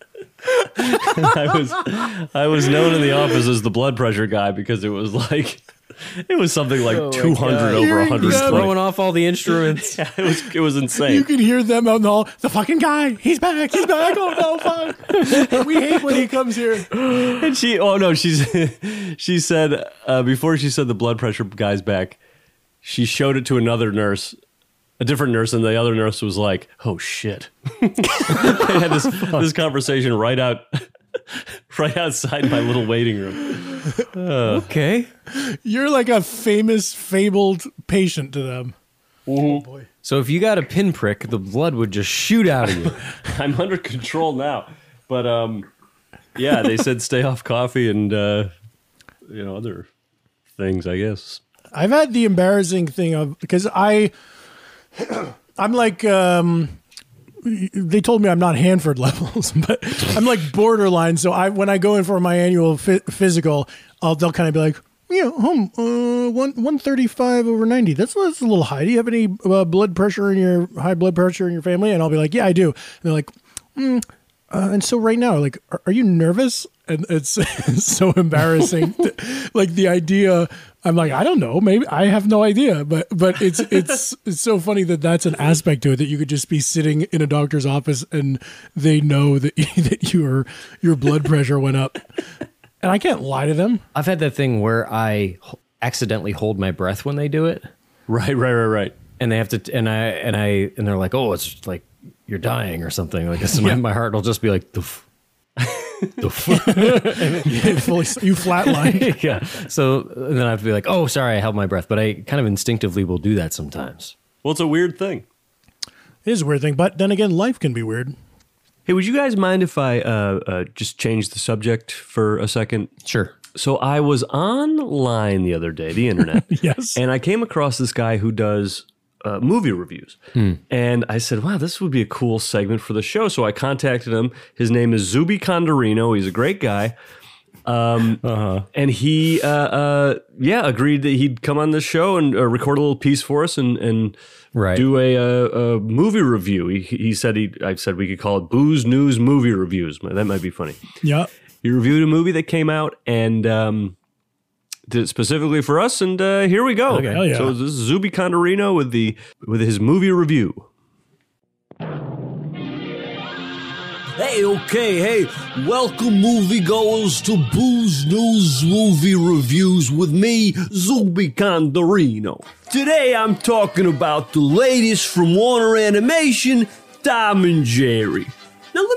and I was I was known in the office as the blood pressure guy because it was like it was something like Oh my two hundred God. over Hearing one hundred them. Throwing off all the instruments. Yeah, it was it was insane. You could hear them out in the hall. The fucking guy, he's back, he's back. Oh no, fuck. We hate when he comes here. And she, oh no, she's she said uh, before she said the blood pressure guy's back, she showed it to another nurse, a different nurse, and the other nurse was like, "Oh shit!" They had this this conversation right out, right outside my little waiting room. Okay. You're like a famous, fabled patient to them. Oh boy. So if you got a pinprick, the blood would just shoot out of you. I'm under control now, but um, yeah, they said stay off coffee and uh, you know other things, I guess. I've had the embarrassing thing of because I, I'm like, um, they told me I'm not Hanford levels, but I'm like borderline. So I, when I go in for my annual fi- physical, I'll, they'll kind of be like, yeah, home, uh, one one thirty five over ninety. That's that's a little high. Do you have any uh, blood pressure in your high blood pressure in your family? And I'll be like, yeah, I do. And they're like, hmm. Uh, and so right now, like, are, are you nervous? And it's, it's so embarrassing. Like the idea, I'm like, I don't know, maybe I have no idea, but but it's it's it's so funny that that's an aspect to it that you could just be sitting in a doctor's office and they know that that your your blood pressure went up, and I can't lie to them. I've had that thing where I h- accidentally hold my breath when they do it, Right, right, right, right. and they have to, and I and I and they're like, oh, it's like you're dying or something. Like this, my, my heart will just be like, doof, doof. You fully, you flatline. Yeah. So then I have to be like, oh, sorry, I held my breath. But I kind of instinctively will do that sometimes. Well, it's a weird thing. It is a weird thing, but then again, life can be weird. Hey, would you guys mind if I uh, uh, just change the subject for a second? Sure. So I was online the other day, the internet. Yes. And I came across this guy who does uh, movie reviews. And I said, wow, this would be a cool segment for the show. So I contacted him. His name is Zuby Condorino. He's a great guy. Um, uh-huh. And he, uh, uh, yeah, agreed that he'd come on this show and uh, record a little piece for us and, and Right. do a, a, a movie review. He, he said he, I said we could call it Booze News Movie Reviews. That might be funny. Yeah. He reviewed a movie that came out and um, did it specifically for us. And uh, here we go. Okay. Hell yeah. So this is Zuby Condorino with the with his movie review. Hey, okay, hey, welcome moviegoers to Booze News Movie Reviews with me, Zuby Condorino. Today I'm talking about the latest from Warner Animation, Tom and Jerry. Now let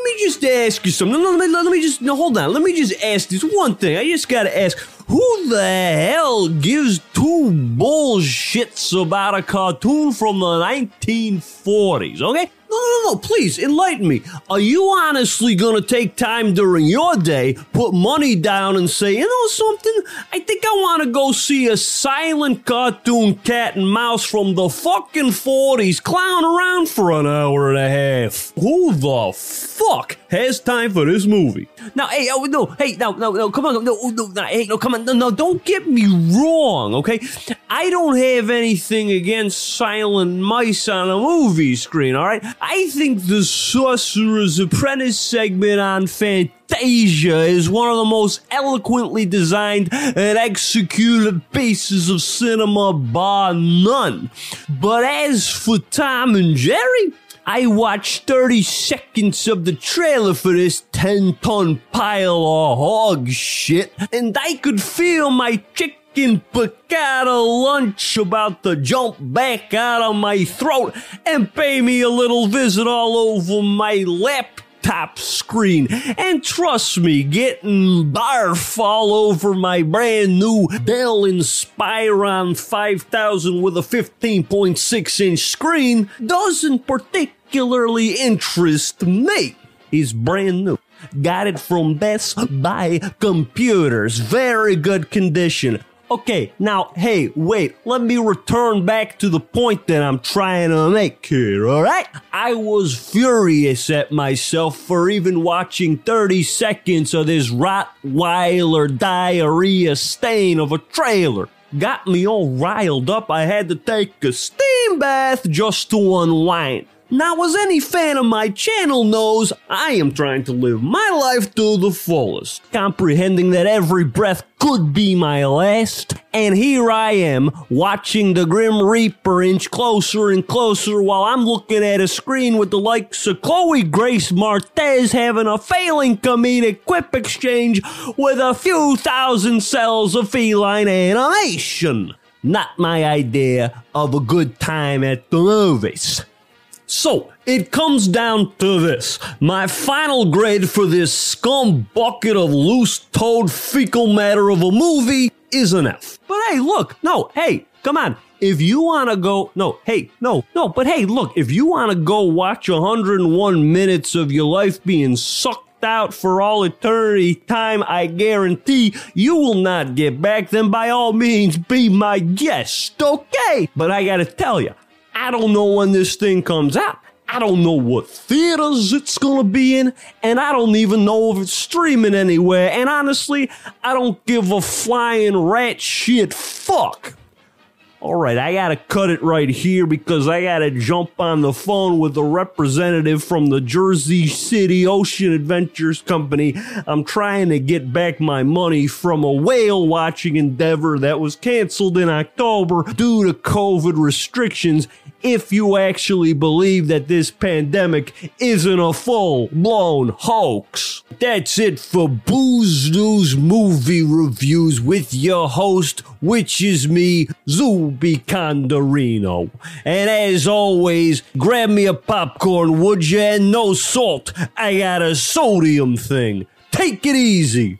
me just ask you something. No, let me, let me just, no, hold on. Let me just ask this one thing. I just gotta ask, who the hell gives two bullshits about a cartoon from the nineteen forties, okay? No, no, no, please, enlighten me. Are you honestly gonna take time during your day, put money down and say, you know something? I think I wanna go see a silent cartoon cat and mouse from the fucking forties clown around for an hour and a half. Who the fuck has time for this movie? Now, hey, oh, no, hey, no, no, no, come on, no, no, no, hey, no, come on, no, no, don't get me wrong, okay? I don't have anything against silent mice on a movie screen, all right? I think the Sorcerer's Apprentice segment on Fantasia is one of the most eloquently designed and executed pieces of cinema, bar none. But as for Tom and Jerry, I watched thirty seconds of the trailer for this ten-ton pile of hog shit, and I could feel my chicken piccata lunch about to jump back out of my throat and pay me a little visit all over my laptop screen. And trust me, getting barf all over my brand new Dell Inspiron five thousand with a fifteen point six inch screen doesn't particularly interest me. It's brand new. Got it from Best Buy Computers. Very good condition. Okay, now, hey, wait, let me return back to the point that I'm trying to make here, alright? I was furious at myself for even watching thirty seconds of this Rottweiler diarrhea stain of a trailer. Got me all riled up, I had to take a steam bath just to unwind. Now, as any fan of my channel knows, I am trying to live my life to the fullest, comprehending that every breath could be my last, and here I am, watching the Grim Reaper inch closer and closer while I'm looking at a screen with the likes of Chloe Grace Martez having a failing comedic quip exchange with a few thousand cells of feline animation. Not my idea of a good time at the movies. So, it comes down to this. My final grade for this scum bucket of loose-toed fecal matter of a movie is an F. But hey, look, no, hey, come on. If you want to go, no, hey, no, no, but hey, look, if you want to go watch one hundred one minutes of your life being sucked out for all eternity time, I guarantee you will not get back, then by all means be my guest, okay? But I gotta tell you, I don't know when this thing comes out. I don't know what theaters it's gonna be in, and I don't even know if it's streaming anywhere. And honestly, I don't give a flying rat shit fuck. Alright, I gotta cut it right here because I gotta jump on the phone with a representative from the Jersey City Ocean Adventures Company. I'm trying to get back my money from a whale watching endeavor that was canceled in October due to COVID restrictions. If you actually believe that this pandemic isn't a full-blown hoax. That's it for Booze News Movie Reviews with your host, which is me, Zuby Condorino. And as always, grab me a popcorn, would ya, and no salt. I got a sodium thing. Take it easy.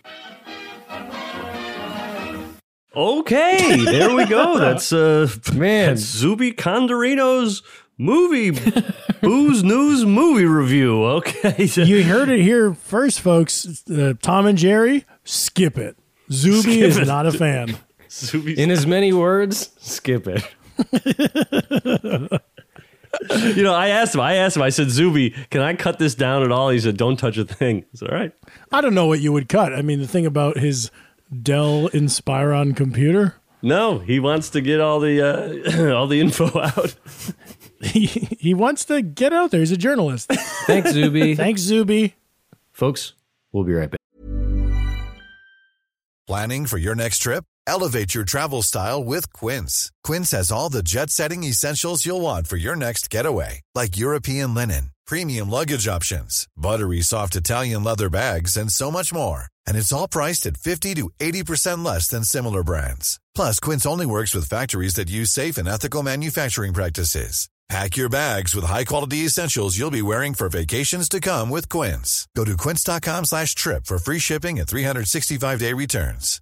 Okay, there we go. That's uh Man. that's Zuby Condorino's movie Booze News movie review. Okay. You heard it here first, folks. Uh, Tom and Jerry, skip it. Zuby Skip is it. not a fan. Zuby's, In as many words, skip it. you know, I asked him, I asked him, I said, Zuby, can I cut this down at all? He said, don't touch a thing. I said, all right. I don't know what you would cut. I mean, the thing about his Dell Inspiron computer, No, he wants to get all the uh, all the info out. he, he wants to get out there. He's a journalist. Thanks, Zuby. Thanks, Zuby. Folks, we'll be right back. Planning for your next trip? Elevate your travel style with Quince. Quince has all the jet-setting essentials you'll want for your next getaway, like European linen, premium luggage options, buttery soft Italian leather bags, and so much more. And it's all priced at fifty to eighty percent less than similar brands. Plus, Quince only works with factories that use safe and ethical manufacturing practices. Pack your bags with high-quality essentials you'll be wearing for vacations to come with Quince. Go to quince.com slash trip for free shipping and three sixty-five day returns.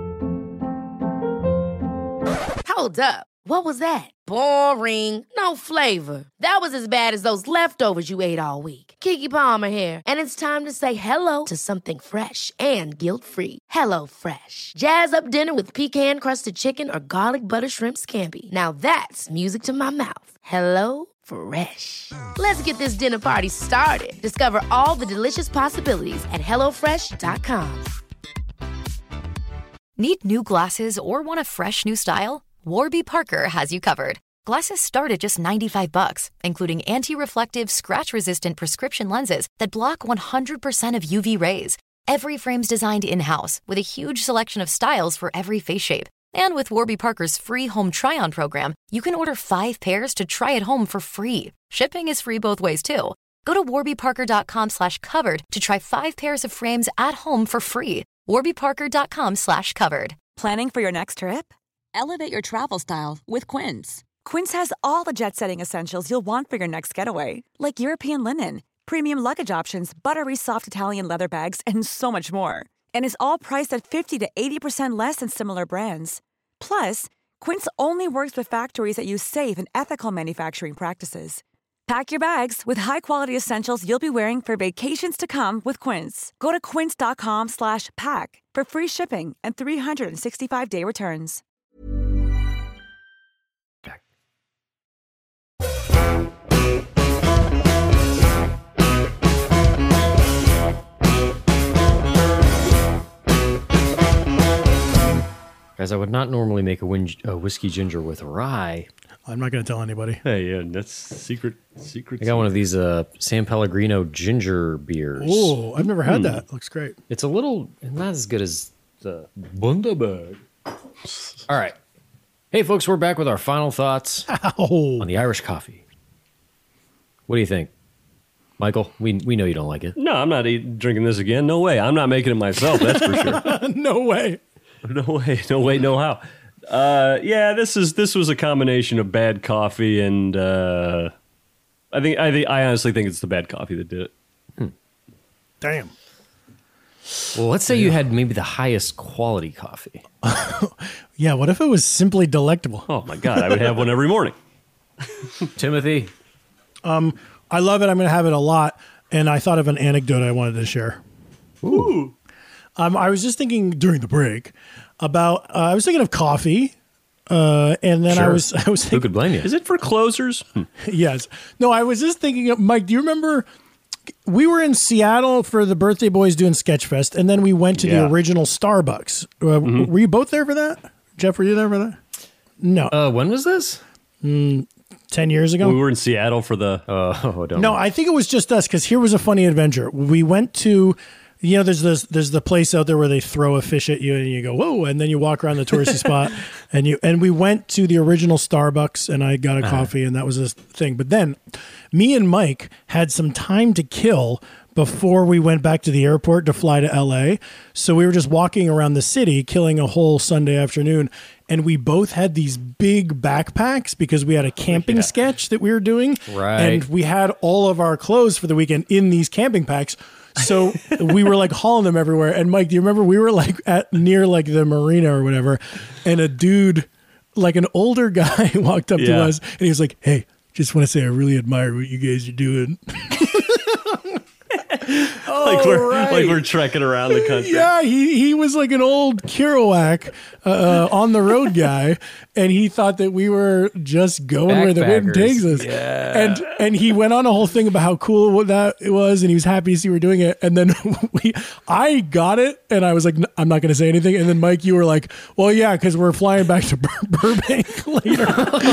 Hold up. What was that? Boring. No flavor. That was as bad as those leftovers you ate all week. Keke Palmer here, and it's time to say hello to something fresh and guilt-free. Hello Fresh. Jazz up dinner with pecan-crusted chicken or garlic butter shrimp scampi. Now that's music to my mouth. Hello Fresh. Let's get this dinner party started. Discover all the delicious possibilities at hello fresh dot com. Need new glasses or want a fresh new style? Warby Parker has you covered. Glasses start at just ninety-five bucks, including anti-reflective, scratch-resistant prescription lenses that block one hundred percent of U V rays. Every frame's designed in-house with a huge selection of styles for every face shape. And with Warby Parker's free home try-on program, you can order five pairs to try at home for free. Shipping is free both ways, too. Go to warbyparker.com slash covered to try five pairs of frames at home for free. warbyparker.com slash covered. Planning for your next trip? Elevate your travel style with Quince. Quince has all the jet-setting essentials you'll want for your next getaway, like European linen, premium luggage options, buttery soft Italian leather bags, and so much more. And is all priced at fifty to eighty percent less than similar brands. Plus, Quince only works with factories that use safe and ethical manufacturing practices. Pack your bags with high-quality essentials you'll be wearing for vacations to come with Quince. Go to quince.com slash pack for free shipping and three sixty-five day returns. Guys, I would not normally make a, win- a whiskey ginger with rye. I'm not going to tell anybody. Hey, yeah, that's secret. Secret. I got one of these uh, San Pellegrino ginger beers. Oh, I've never had Hmm. that. Looks great. It's a little not as good as the Bundaberg. All right. Hey, folks, we're back with our final thoughts Ow. on the Irish coffee. What do you think? Michael, we we know you don't like it. No, I'm not eating, drinking this again. No way. I'm not making it myself. That's for sure. No way. No way. No way. No how. Uh, yeah, this is this was a combination of bad coffee and uh, I think I think I honestly think it's the bad coffee that did it. Hmm. Damn. Well, let's say you had maybe the highest quality coffee. Yeah, what if it was simply delectable? Oh my God, I would have one every morning. Timothy? Um, I love it. I'm going to have it a lot. And I thought of an anecdote I wanted to share. Ooh. Um, I was just thinking during the break about, uh, I was thinking of coffee. Uh, and then Sure. I was, I was thinking, Who could blame you? Is it for closers? yes. No, I was just thinking of, Mike, do you remember we were in Seattle for the Birthday Boys doing Sketchfest, and then we went to Yeah. the original Starbucks. Uh, Mm-hmm. Were you both there for that? Jeff, were you there for that? No. Uh, when was this? Mm, ten years ago? We were in Seattle for the. Oh, don't. No, I think it was just us because here was a funny adventure. We went to, you know, there's this, there's the place out there where they throw a fish at you and you go, whoa, and then you walk around the touristy spot and you, and we went to the original Starbucks and I got a coffee and that was a thing. But then me and Mike had some time to kill before we went back to the airport to fly to L A. So we were just walking around the city, killing a whole Sunday afternoon. And we both had these big backpacks because we had a camping Yeah. sketch that we were doing. Right. And we had all of our clothes for the weekend in these camping packs. So we were like hauling them everywhere. And Mike, do you remember we were like at near like the marina or whatever, and a dude, like an older guy, walked up to Yeah. us and he was like, "Hey, just want to say I really admire what you guys are doing." like we're right. like we're trekking around the country. Yeah, he, he was like an old Kerouac uh, uh, on the road guy, and he thought that we were just going where the wind Backpackers. takes us. Yeah. And and he went on a whole thing about how cool that it was, and he was happy to see we were doing it. And then we, I got it, and I was like, "N- I'm not going to say anything. And then Mike, you were like, well, yeah, because we're flying back to Bur- Burbank later.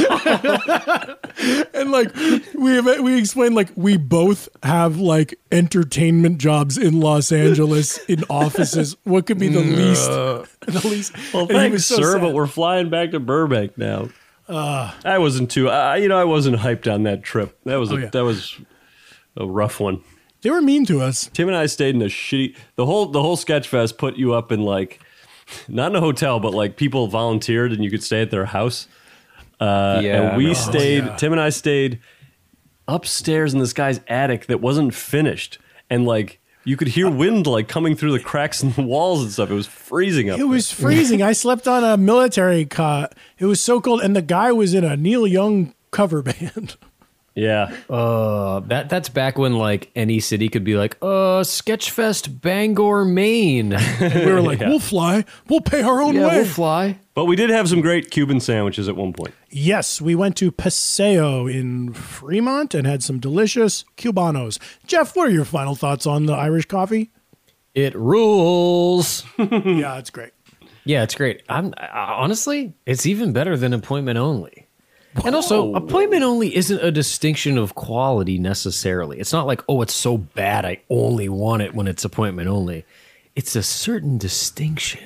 And like we we explained, like we both have like entertainment jobs in Los Angeles in offices. What could be the least the least? Well, and he thanks, was so sir, sad. but we're flying back to Burbank now. Uh, I wasn't too, uh, you know, I wasn't hyped on that trip. That was a, Oh, yeah. that was a rough one. They were mean to us. Tim and I stayed in a shitty. The whole the whole Sketchfest put you up in like, not in a hotel, but like people volunteered and you could stay at their house. Uh, Yeah, and we I stayed, Oh, yeah. Tim and I stayed upstairs in this guy's attic that wasn't finished. And like, you could hear wind like coming through the cracks in the walls and stuff. It was freezing up It was freezing. I slept on a military cot. It was so cold, and the guy was in a Neil Young cover band. Yeah. Uh, that that's back when like any city could be like, uh, Sketchfest Bangor, Maine. And we were like, Yeah. we'll fly. We'll pay our own yeah, way. we'll fly. But we did have some great Cuban sandwiches at one point. Yes, we went to Paseo in Fremont and had some delicious Cubanos. Jeff, what are your final thoughts on the Irish coffee? It rules. Yeah, it's great. Yeah, it's great. I'm I, honestly, it's even better than appointment only. And also, appointment only isn't a distinction of quality necessarily. It's not like, oh, it's so bad I only want it when it's appointment only. It's a certain distinction.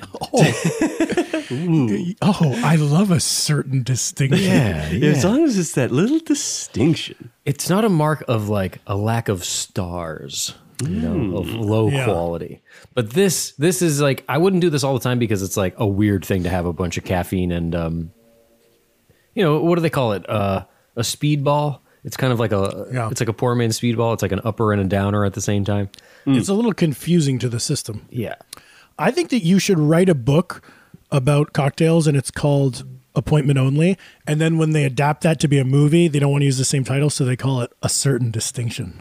Oh, I love a certain distinction. Yeah, yeah. As long as it's that little distinction. It's not a mark of like a lack of stars, you know, of low Yeah. quality. But this this is like, I wouldn't do this all the time because it's like a weird thing to have a bunch of caffeine and um you know, what do they call it? Uh a speedball. It's kind of like a Yeah. it's like a poor man's speedball. It's like an upper and a downer at the same time. It's a little confusing to the system. Yeah. I think that you should write a book about cocktails, and it's called Appointment Only. And then when they adapt that to be a movie, they don't want to use the same title, so they call it A Certain Distinction.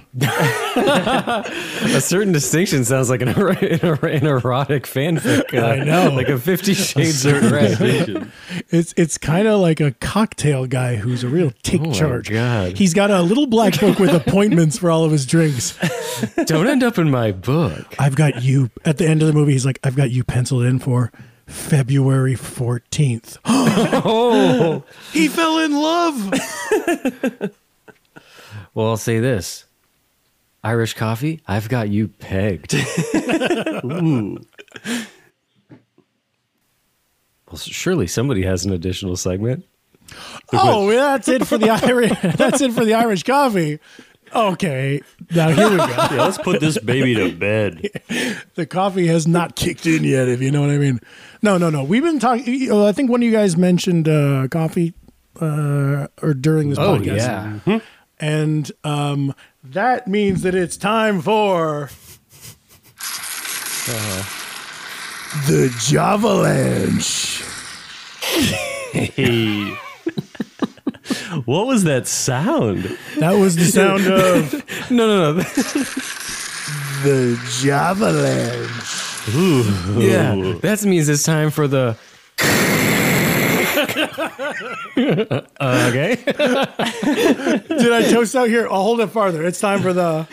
A certain distinction sounds like an, er- an, er- an erotic fanfic. Uh, I know. Like a Fifty Shades of Grey. It's it's kind of like a cocktail guy who's a real take Oh my charge. God. He's got a little black book with appointments for all of his drinks. Don't end up in my book. I've got you at the end of the movie. He's like, I've got you penciled in for February fourteenth. Oh. He fell in love. Well, I'll say this. Irish coffee, I've got you pegged. Ooh. Well, surely somebody has an additional segment. Oh, that's it for the Irish. That's it for the Irish coffee. Okay, now here we go. Yeah, let's put this baby to bed. The coffee has not kicked in yet, if you know what I mean. No, no, no. We've been talking. I think one of you guys mentioned uh, coffee uh, or during this Oh, podcast. yeah. Mhm. And um, that means that it's time for uh, the Javalanche. Hey. What was that sound? That was the sound of No, no, no. the Javalanche. Ooh. Yeah, that means it's time for the. uh, okay. Did I toast out here? I'll hold it farther. It's time for the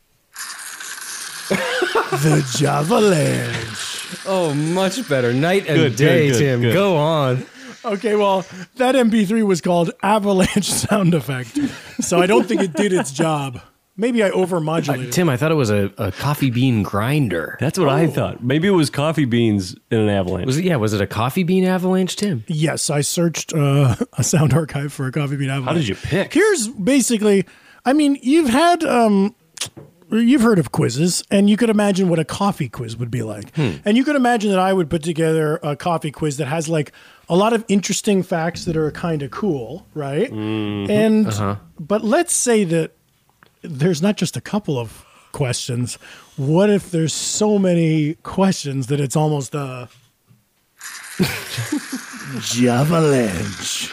the Javalanche. Oh, much better. Night and Good, day, good, good, Tim. good. Go on. Okay, well, that M P three was called Avalanche Sound Effect, so I don't think it did its job. Maybe I overmodulated. Tim, I thought it was a, a coffee bean grinder. That's what I thought. Maybe it was coffee beans in an avalanche. Was it? Yeah, was it a coffee bean avalanche, Tim? Yes, I searched uh, a sound archive for a coffee bean avalanche. How did you pick? Here's basically, I mean, you've had, um, you've heard of quizzes, and you could imagine what a coffee quiz would be like. Hmm. And you could imagine that I would put together a coffee quiz that has like a lot of interesting facts that are kind of cool, right? Mm-hmm. And, Uh-huh. but let's say that there's not just a couple of questions. What if there's so many questions that it's almost a Javalanche?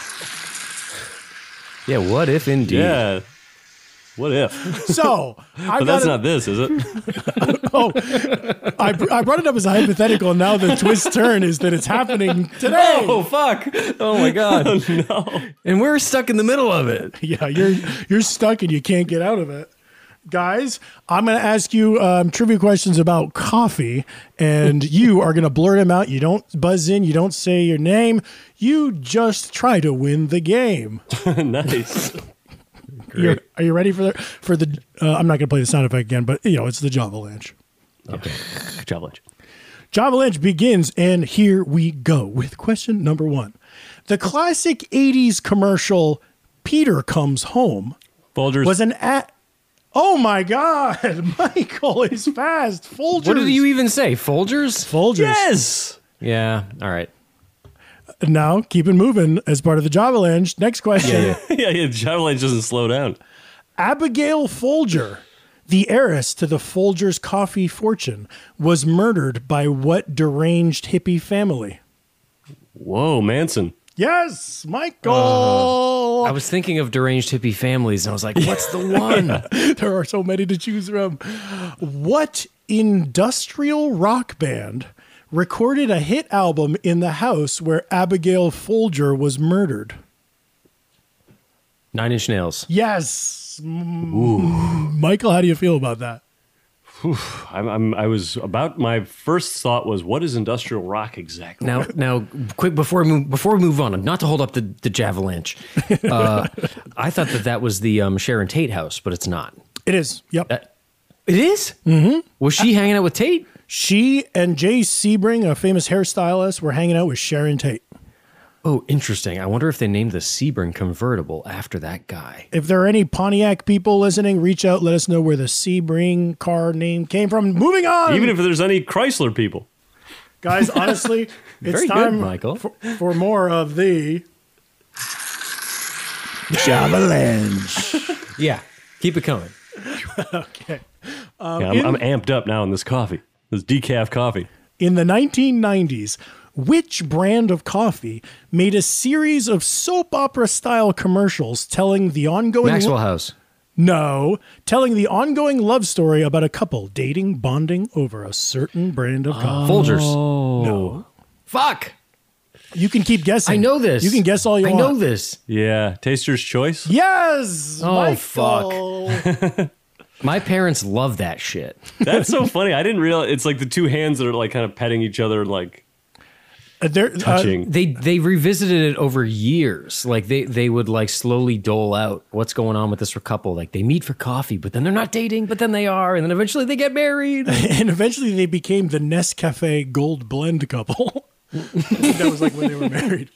Yeah, what if indeed? Yeah. What if? So, I But that's gotta- not this, is it? Oh, I, br- I brought it up as a hypothetical. Now the twist turn is that it's happening today. Oh, fuck. Oh, my God. Oh, no. And we're stuck in the middle of it. Yeah, you're you're stuck and you can't get out of it. Guys, I'm going to ask you um, trivia questions about coffee, and you are going to blurt them out. You don't buzz in. You don't say your name. You just try to win the game. Nice. You're, are you ready for the for the? Uh, I'm not going to play the sound effect again, but you know it's the Javalanche. Okay. Challenge. Javalanche begins, and here we go with question number one. The classic eighties commercial "Peter Comes Home" Folgers. was an at. Oh my God, Michael is fast. Folgers. What did you even say? Folgers? Folgers. Yes. Yeah. All right. Now, keep it moving as part of the Javalanche. Next question. Yeah, yeah, yeah. Javalanche doesn't slow down. Abigail Folger, the heiress to the Folgers coffee fortune, was murdered by what deranged hippie family? Whoa, Manson. Yes, Michael. Uh, I was thinking of deranged hippie families, and I was like, what's the one? There are so many to choose from. What industrial rock band recorded a hit album in the house where Abigail Folger was murdered? Nine Inch Nails. Yes. Ooh. Michael, how do you feel about that? I'm, I'm, I was about, my first thought was, what is industrial rock exactly? Now, now, quick before we move, before we move on, not to hold up the the Javalanche. Uh, I thought that that was the um, Sharon Tate house, but it's not. It is. Yep. Uh, it is? Mm-hmm. Was she hanging out with Tate? She and Jay Sebring, a famous hairstylist, were hanging out with Sharon Tate. Oh, interesting. I wonder if they named the Sebring convertible after that guy. If there are any Pontiac people listening, reach out. Let us know where the Sebring car name came from. Moving on. Even if there's any Chrysler people. Guys, honestly, it's Very time good, Michael. For, for more of the Javalanche. Yeah, keep it coming. Okay. Um, yeah, I'm, in, I'm amped up now in this coffee, this decaf coffee. In the nineteen nineties, which brand of coffee made a series of soap opera style commercials telling the ongoing Maxwell House? No, telling the ongoing love story about a couple dating, bonding over a certain brand of coffee. Folgers. No. Fuck. You can keep guessing. I know this. You can guess all you I want. know this. Yeah, Taster's Choice. Yes. Oh, Michael. fuck. My parents love that shit. That's so funny. I didn't realize it's like the two hands that are like kind of petting each other, like Uh, They're touching. They they revisited it over years. Like they they would like slowly dole out what's going on with this couple. Like they meet for coffee, but then they're not dating, but then they are, and then eventually they get married. and eventually they became the Nescafe Gold Blend couple. That was like when they were married.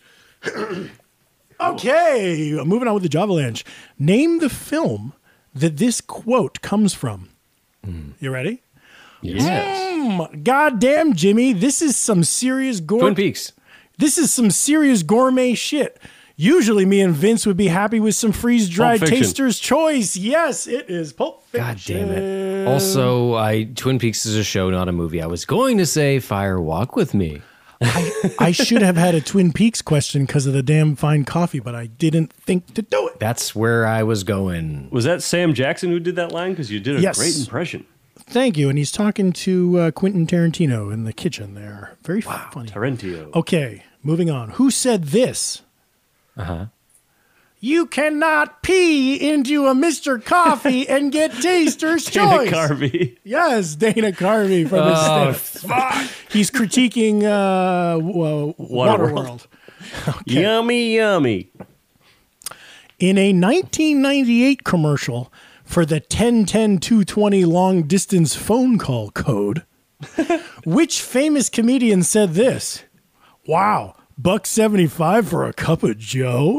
Okay, moving on with the Javalanche. Name the film that this quote comes from. Mm. You ready? Yes. Mm, God damn, Jimmy, this is some serious Twin gourmet. Peaks. This is some serious gourmet shit. Usually, me and Vince would be happy with some freeze-dried Pulp Fiction. Taster's Choice. Yes, it is Pulp Fiction. God damn it. Also, I Twin Peaks is a show, not a movie. I was going to say Fire Walk with Me. I, I should have had a Twin Peaks question because of the damn fine coffee, but I didn't think to do it. That's where I was going. Was that Sam Jackson who did that line? Because you did a Yes. great impression. Thank you. And he's talking to uh, Quentin Tarantino in the kitchen there. Very wow, funny. Tarantino. Okay, moving on. Who said this? Uh-huh. You cannot pee into a Mister Coffee and get Taster's Dana Choice. Carvey. Yes, Dana Carvey from his Oh, stand. He's critiquing uh, w- Waterworld. Okay. Yummy, yummy. In a nineteen ninety-eight commercial for the ten ten two twenty long distance phone call code, which famous comedian said this? Wow, buck seventy-five for a cup of Joe?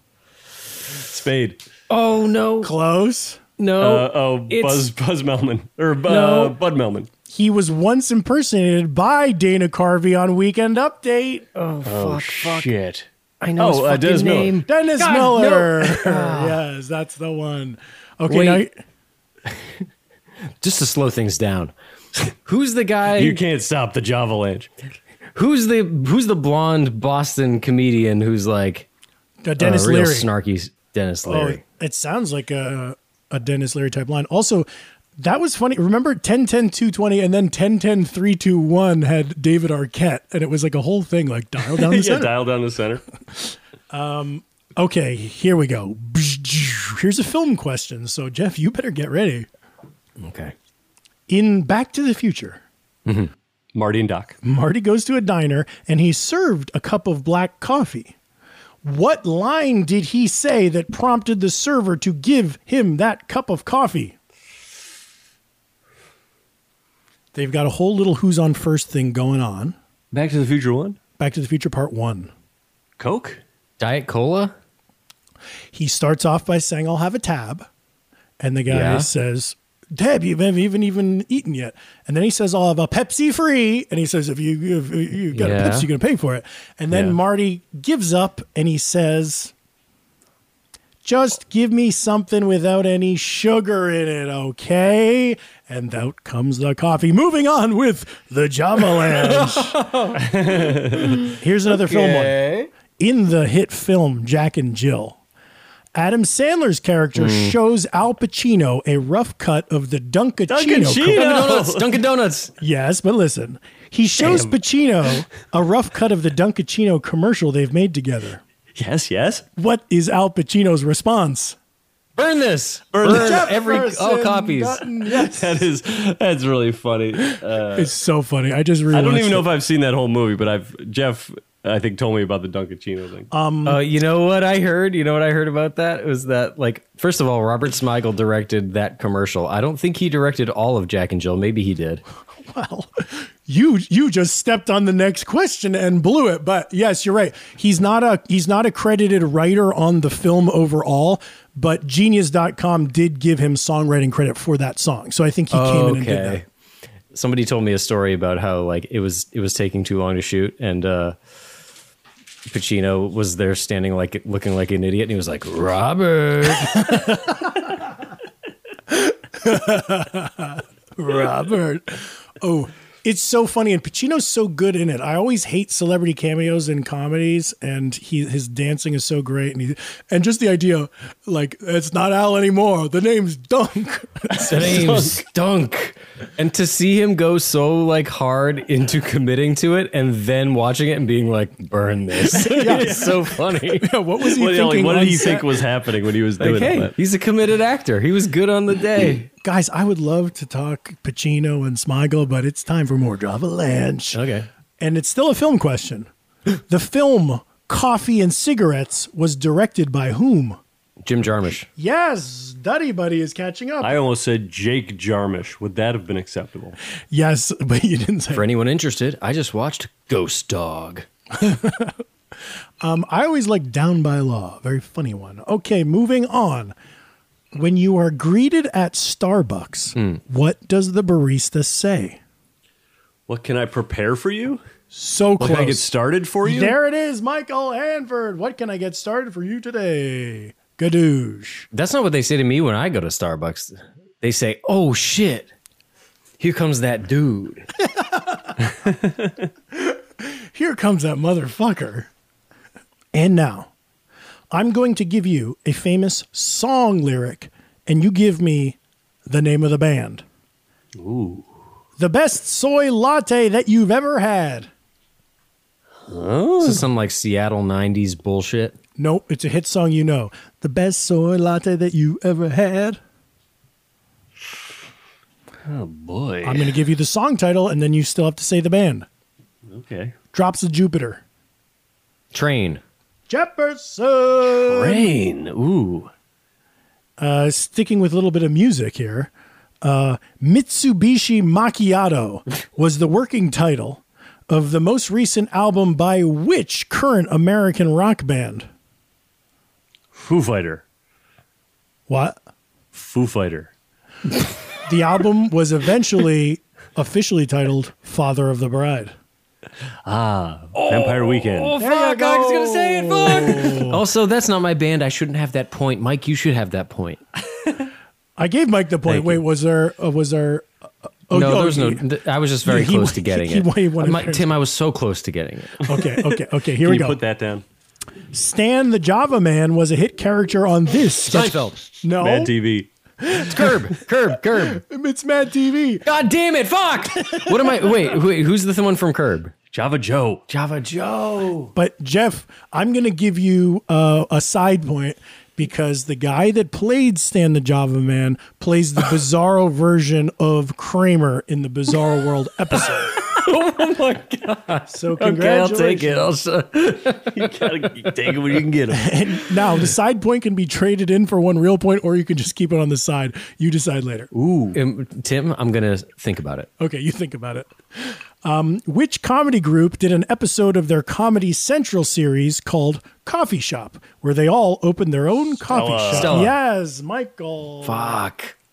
Spade. Oh, no. Close. No. Uh, oh, it's- Buzz Buzz Melman. Or uh, No. Bud Melman. He was once impersonated by Dana Carvey on Weekend Update. Oh, Oh, fuck, fuck. shit. I know his Oh, uh, fucking Dennis Miller. name. Dennis God, Miller. no. Yes, that's the one. Okay, Wait. now Just to slow things down. Who's the guy? You can't stop the Javalanche. Who's the Who's the blonde Boston comedian who's like uh, Dennis uh, real Leary. snarky Dennis Oh, Leary? it sounds like a, a Dennis Leary type line. Also, that was funny. Remember ten ten two twenty and then ten ten three two one had David Arquette, and it was like a whole thing, like dial down the yeah, center. dial down the center. Um, okay, here we go. Here's a film question. So, Jeff, you better get ready. Okay. In Back to the Future, Mm-hmm. Marty and Doc. Marty goes to a diner and he's served a cup of black coffee. What line did he say that prompted the server to give him that cup of coffee? They've got a whole little who's on first thing going on. Back to the Future one? Back to the Future Part one. Coke? Diet Cola? He starts off by saying, I'll have a tab. And the guy Yeah. says, Deb, you haven't even even eaten yet. And then he says, I'll have a Pepsi free. And he says, if you if you got Yeah. a Pepsi, you're going to pay for it. And then Yeah. Marty gives up and he says, just give me something without any sugar in it, okay? And out comes the coffee. Moving on with the Java Lounge. Here's another film one. In the hit film Jack and Jill, Adam Sandler's character Mm. shows Al Pacino a rough cut of the Dunkachino. Dunkachino! commercial. Dunkin' Donuts. Dunkin' Donuts. Yes, but listen. He shows Damn. Pacino a rough cut of the Dunkachino commercial they've made together. Yes, yes. What is Al Pacino's response? Burn this. Burn Burn this. every all Jefferson copies. Dutton, yes. That is that's really funny. Uh, It's so funny. I just rewatched I don't even know it. if I've seen that whole movie, but I've Jeff I think told me about the Dunkachino thing. Um, Uh, you know what I heard? You know what I heard about that? It was that, like, first of all, Robert Smigel directed that commercial. I don't think he directed all of Jack and Jill. Maybe he did. Well, you you just stepped on the next question and blew it. But yes, you're right. He's not a he's not a credited writer on the film overall, but Genius dot com did give him songwriting credit for that song. So I think he came in and did that. Somebody told me a story about how, like, it was it was taking too long to shoot, and uh, Pacino was there standing like looking like an idiot, and he was like, Robert. Robert. Oh, it's so funny, and Pacino's so good in it. I always hate celebrity cameos in comedies, and he his dancing is so great, and he and just the idea, like, it's not Al anymore. The name's Dunk. The name stunk. And to see him go so, like, hard into committing to it and then watching it and being like, burn this. It's so funny. Yeah, what was he What, thinking? like, what on did he set? think was happening when he was doing Like, hey, that? he's a committed actor. He was good on the day. Guys, I would love to talk Pacino and Smigel, but it's time for more Java Lounge. Okay. And it's still a film question. The film Coffee and Cigarettes was directed by whom? Jim Jarmusch. Yes, Duddy Buddy is catching up. I almost said Jake Jarmusch. Would that have been acceptable? Yes, but you didn't say. For anyone interested, I just watched Ghost Dog. um, I always like Down by Law. Very funny one. Okay, moving on. When you are greeted at Starbucks, Mm. what does the barista say? What can I prepare for you? So What close. can I get started for you? There it is, Michael Hanford. What can I get started for you today? Gadoosh. That's not what they say to me when I go to Starbucks. They say, oh, shit. Here comes that dude. Here comes that motherfucker. And now, I'm going to give you a famous song lyric, and you give me the name of the band. Ooh. The best soy latte that you've ever had. Oh. This is some, like, Seattle nineties bullshit. Nope, it's a hit song you know. The best soy latte that you ever had. Oh, boy. I'm going to give you the song title, and then you still have to say the band. Okay. Drops of Jupiter. Train. Jefferson. Rain. Ooh. Uh, sticking with a little bit of music here. Uh, Mitsubishi Macchiato was the working title of the most recent album by which current American rock band? Foo Fighter. What? Foo Fighter. The album was eventually officially titled Father of the Bride. Ah, Vampire Weekend. Oh, fuck. I was going to say it. Fuck. Also, that's not my band. I shouldn't have that point. Mike, you should have that point. I gave Mike the point. Thank Wait, you. was there, uh, was there, uh, oh, no, oh, there was no. he- th- I was just very he- close to getting he- it. he wanted My- to- Tim, I was so close to getting it. Okay, okay, okay. Here Can we you go. put that down? Stan the Java Man was a hit character on this. Seinfeld. No. Mad T V. It's Curb. Curb. Curb. It's Mad T V. God damn it. Fuck. What am I? Wait, wait. Who's the one from Curb? Java Joe. Java Joe. But Jeff, I'm going to give you uh, a side point because the guy that played Stan the Java Man plays the Bizarro version of Kramer in the Bizarro World episode. Oh my god. So Okay, I'll congratulations. take it. I'll show. You gotta take it when you can get it. And now the side point can be traded in for one real point, or you can just keep it on the side. You decide later. Ooh. Um, Tim, I'm going to think about it. Okay, you think about it. Um, which comedy group did an episode of their Comedy Central series called Coffee Shop, where they all opened their own coffee shop? Stella. Yes, Michael. Fuck.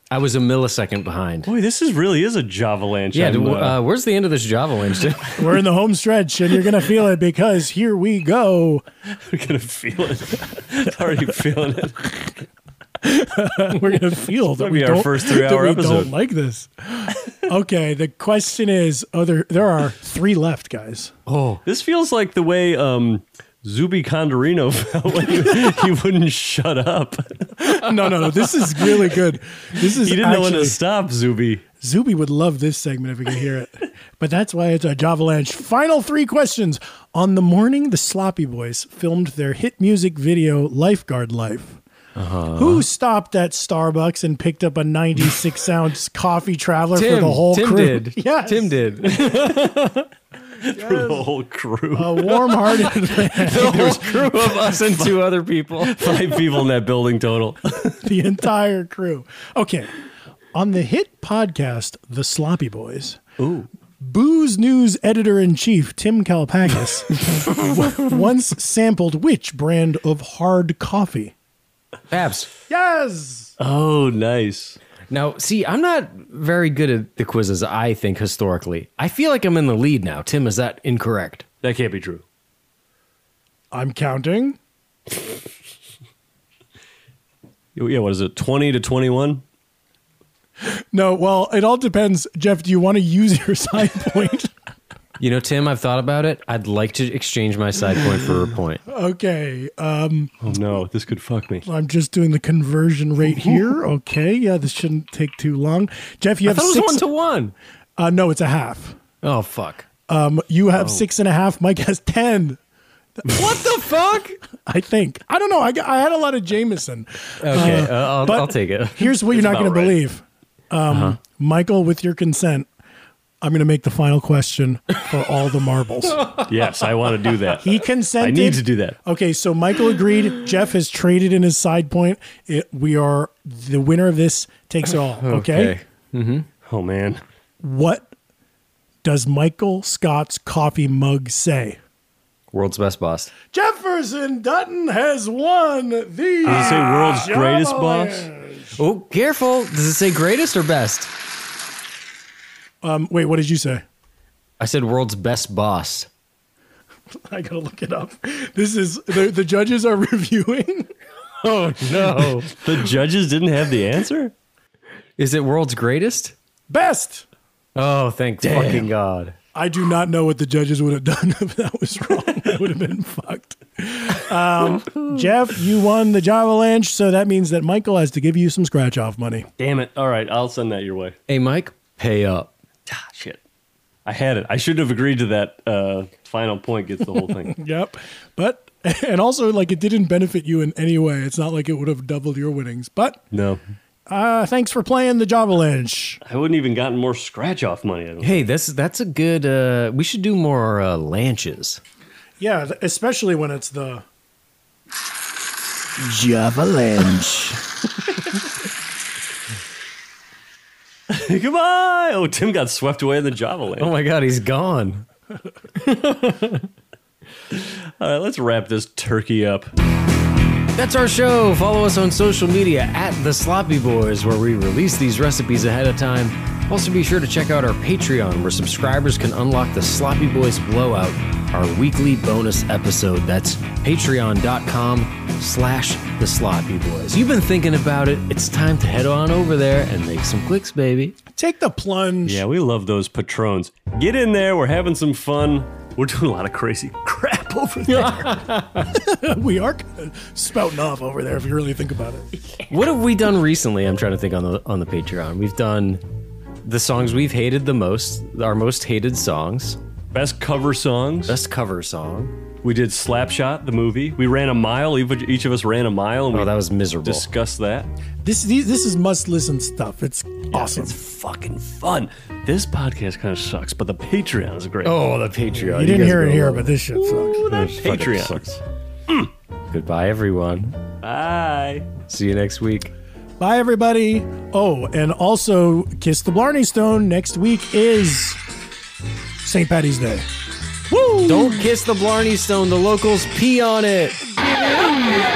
I was a millisecond behind. Boy, this is really is a Javalanche. Yeah, I'm, uh, uh, where's the end of this Javalanche? We're in the home stretch, and you're going to feel it because here we go. We're going to feel it. Already feeling it. We're going to feel that we, our don't, first three-hour that we episode. don't like this. Okay, the question is, oh, there, there are three left, guys. Oh, this feels like the way um, Zuby Condorino felt when he, he wouldn't shut up. No, no, no, this is really good. This is He didn't actually, know when to stop, Zuby. Zuby would love this segment if he could hear it. But that's why it's a Javalanche. Final three questions. On the morning the Sloppy Boys filmed their hit music video, Lifeguard Life, uh-huh. who stopped at Starbucks and picked up a ninety-six ounce coffee traveler Tim, for the whole Tim crew? Did. Yes. Tim did. Yes. For the whole crew. A warm-hearted man. The whole crew of us and two other people. Five people in that building total. The entire crew. Okay. On the hit podcast, The Sloppy Boys, Ooh. Booze News editor-in-chief Tim Kalpakis w- once sampled which brand of hard coffee? Babs. Yes! Oh, nice. Now, see, I'm not very good at the quizzes, I think, historically. I feel like I'm in the lead now. Tim, is that incorrect? That can't be true. I'm counting. Yeah, what is it, twenty to twenty-one? No, well, it all depends. Jeff, do you want to use your side point? You know, Tim, I've thought about it. I'd like to exchange my side point for a point. Okay. Um, Oh, no, this could fuck me. I'm just doing the conversion rate here. Okay. Yeah, this shouldn't take too long. Jeff, you I have thought it was six. one to one. Uh, no, it's a half. Oh, fuck. Um, you have Oh. six and a half. Mike has ten. What the fuck? I think. I don't know. I, got, I had a lot of Jameson. Okay, Uh, uh, I'll, but I'll take it. Here's what It's you're not going about to right. believe. Um, Uh-huh. Michael, with your consent, I'm going to make the final question for all the marbles. Yes, I want to do that. He consented. I need to do that. Okay, so Michael agreed. Jeff has traded in his side point. It, we are the winner of this takes it all. Okay. Mm-hmm. Oh, man. What does Michael Scott's coffee mug say? World's best boss. Jefferson Dutton has won the. Does it say world's greatest boss? Javalanche. Oh, careful. Does it say greatest or best? Um, wait, what did you say? I said world's best boss. I gotta look it up. This is the the judges are reviewing. Oh, no. The judges didn't have the answer? Is it world's greatest? Best. Oh, thank fucking God. I do not know what the judges would have done if that was wrong. That would have been fucked. Um, Jeff, you won the Javalanche, so that means that Michael has to give you some scratch off money. Damn it. All right, I'll send that your way. Hey, Mike, pay up. Ah, shit. I had it. I shouldn't have agreed to that. Uh, final point gets the whole thing. Yep. But, and also, like, it didn't benefit you in any way. It's not like it would have doubled your winnings. But No. uh, thanks for playing the Javalanche. I wouldn't even gotten more scratch off money. I don't Hey, that's that's a good. Uh, we should do more uh, lanches. Yeah, th- especially when it's the Javalanche. Goodbye. Oh, Tim got swept away in the Javalanche. Oh my God, he's gone. All right, let's wrap this turkey up. That's our show. Follow us on social media at The Sloppy Boys, where we release these recipes ahead of time. Also, be sure to check out our Patreon, where subscribers can unlock the Sloppy Boys Blowout, our weekly bonus episode. That's patreon.com slash The Sloppy Boys. You've been thinking about it. It's time to head on over there and make some clicks, baby. Take the plunge. Yeah, we love those patrons. Get in there. We're having some fun. We're doing a lot of crazy crap over there. We are kind of spouting off over there if you really think about it. What have we done recently? I'm trying to think on the on the Patreon. We've done the songs we've hated the most, our most hated songs. Best cover songs. Best cover song. We did Slapshot, the movie. We ran a mile. Each each of us ran a mile. And Oh, we that was miserable. discussed that. This these, this is must listen stuff. It's awesome. It's fucking fun. This podcast kind of sucks, but the Patreon is great. Oh, the Patreon. you didn't guys hear it go here, love but this shit sucks. Ooh, that This fucking Patreon. sucks. Goodbye, everyone. Bye. See you next week. Bye, everybody. Oh, and also Kiss the Blarney Stone. Next week is Saint Patty's Day. Woo! Don't kiss the Blarney Stone. The locals pee on it.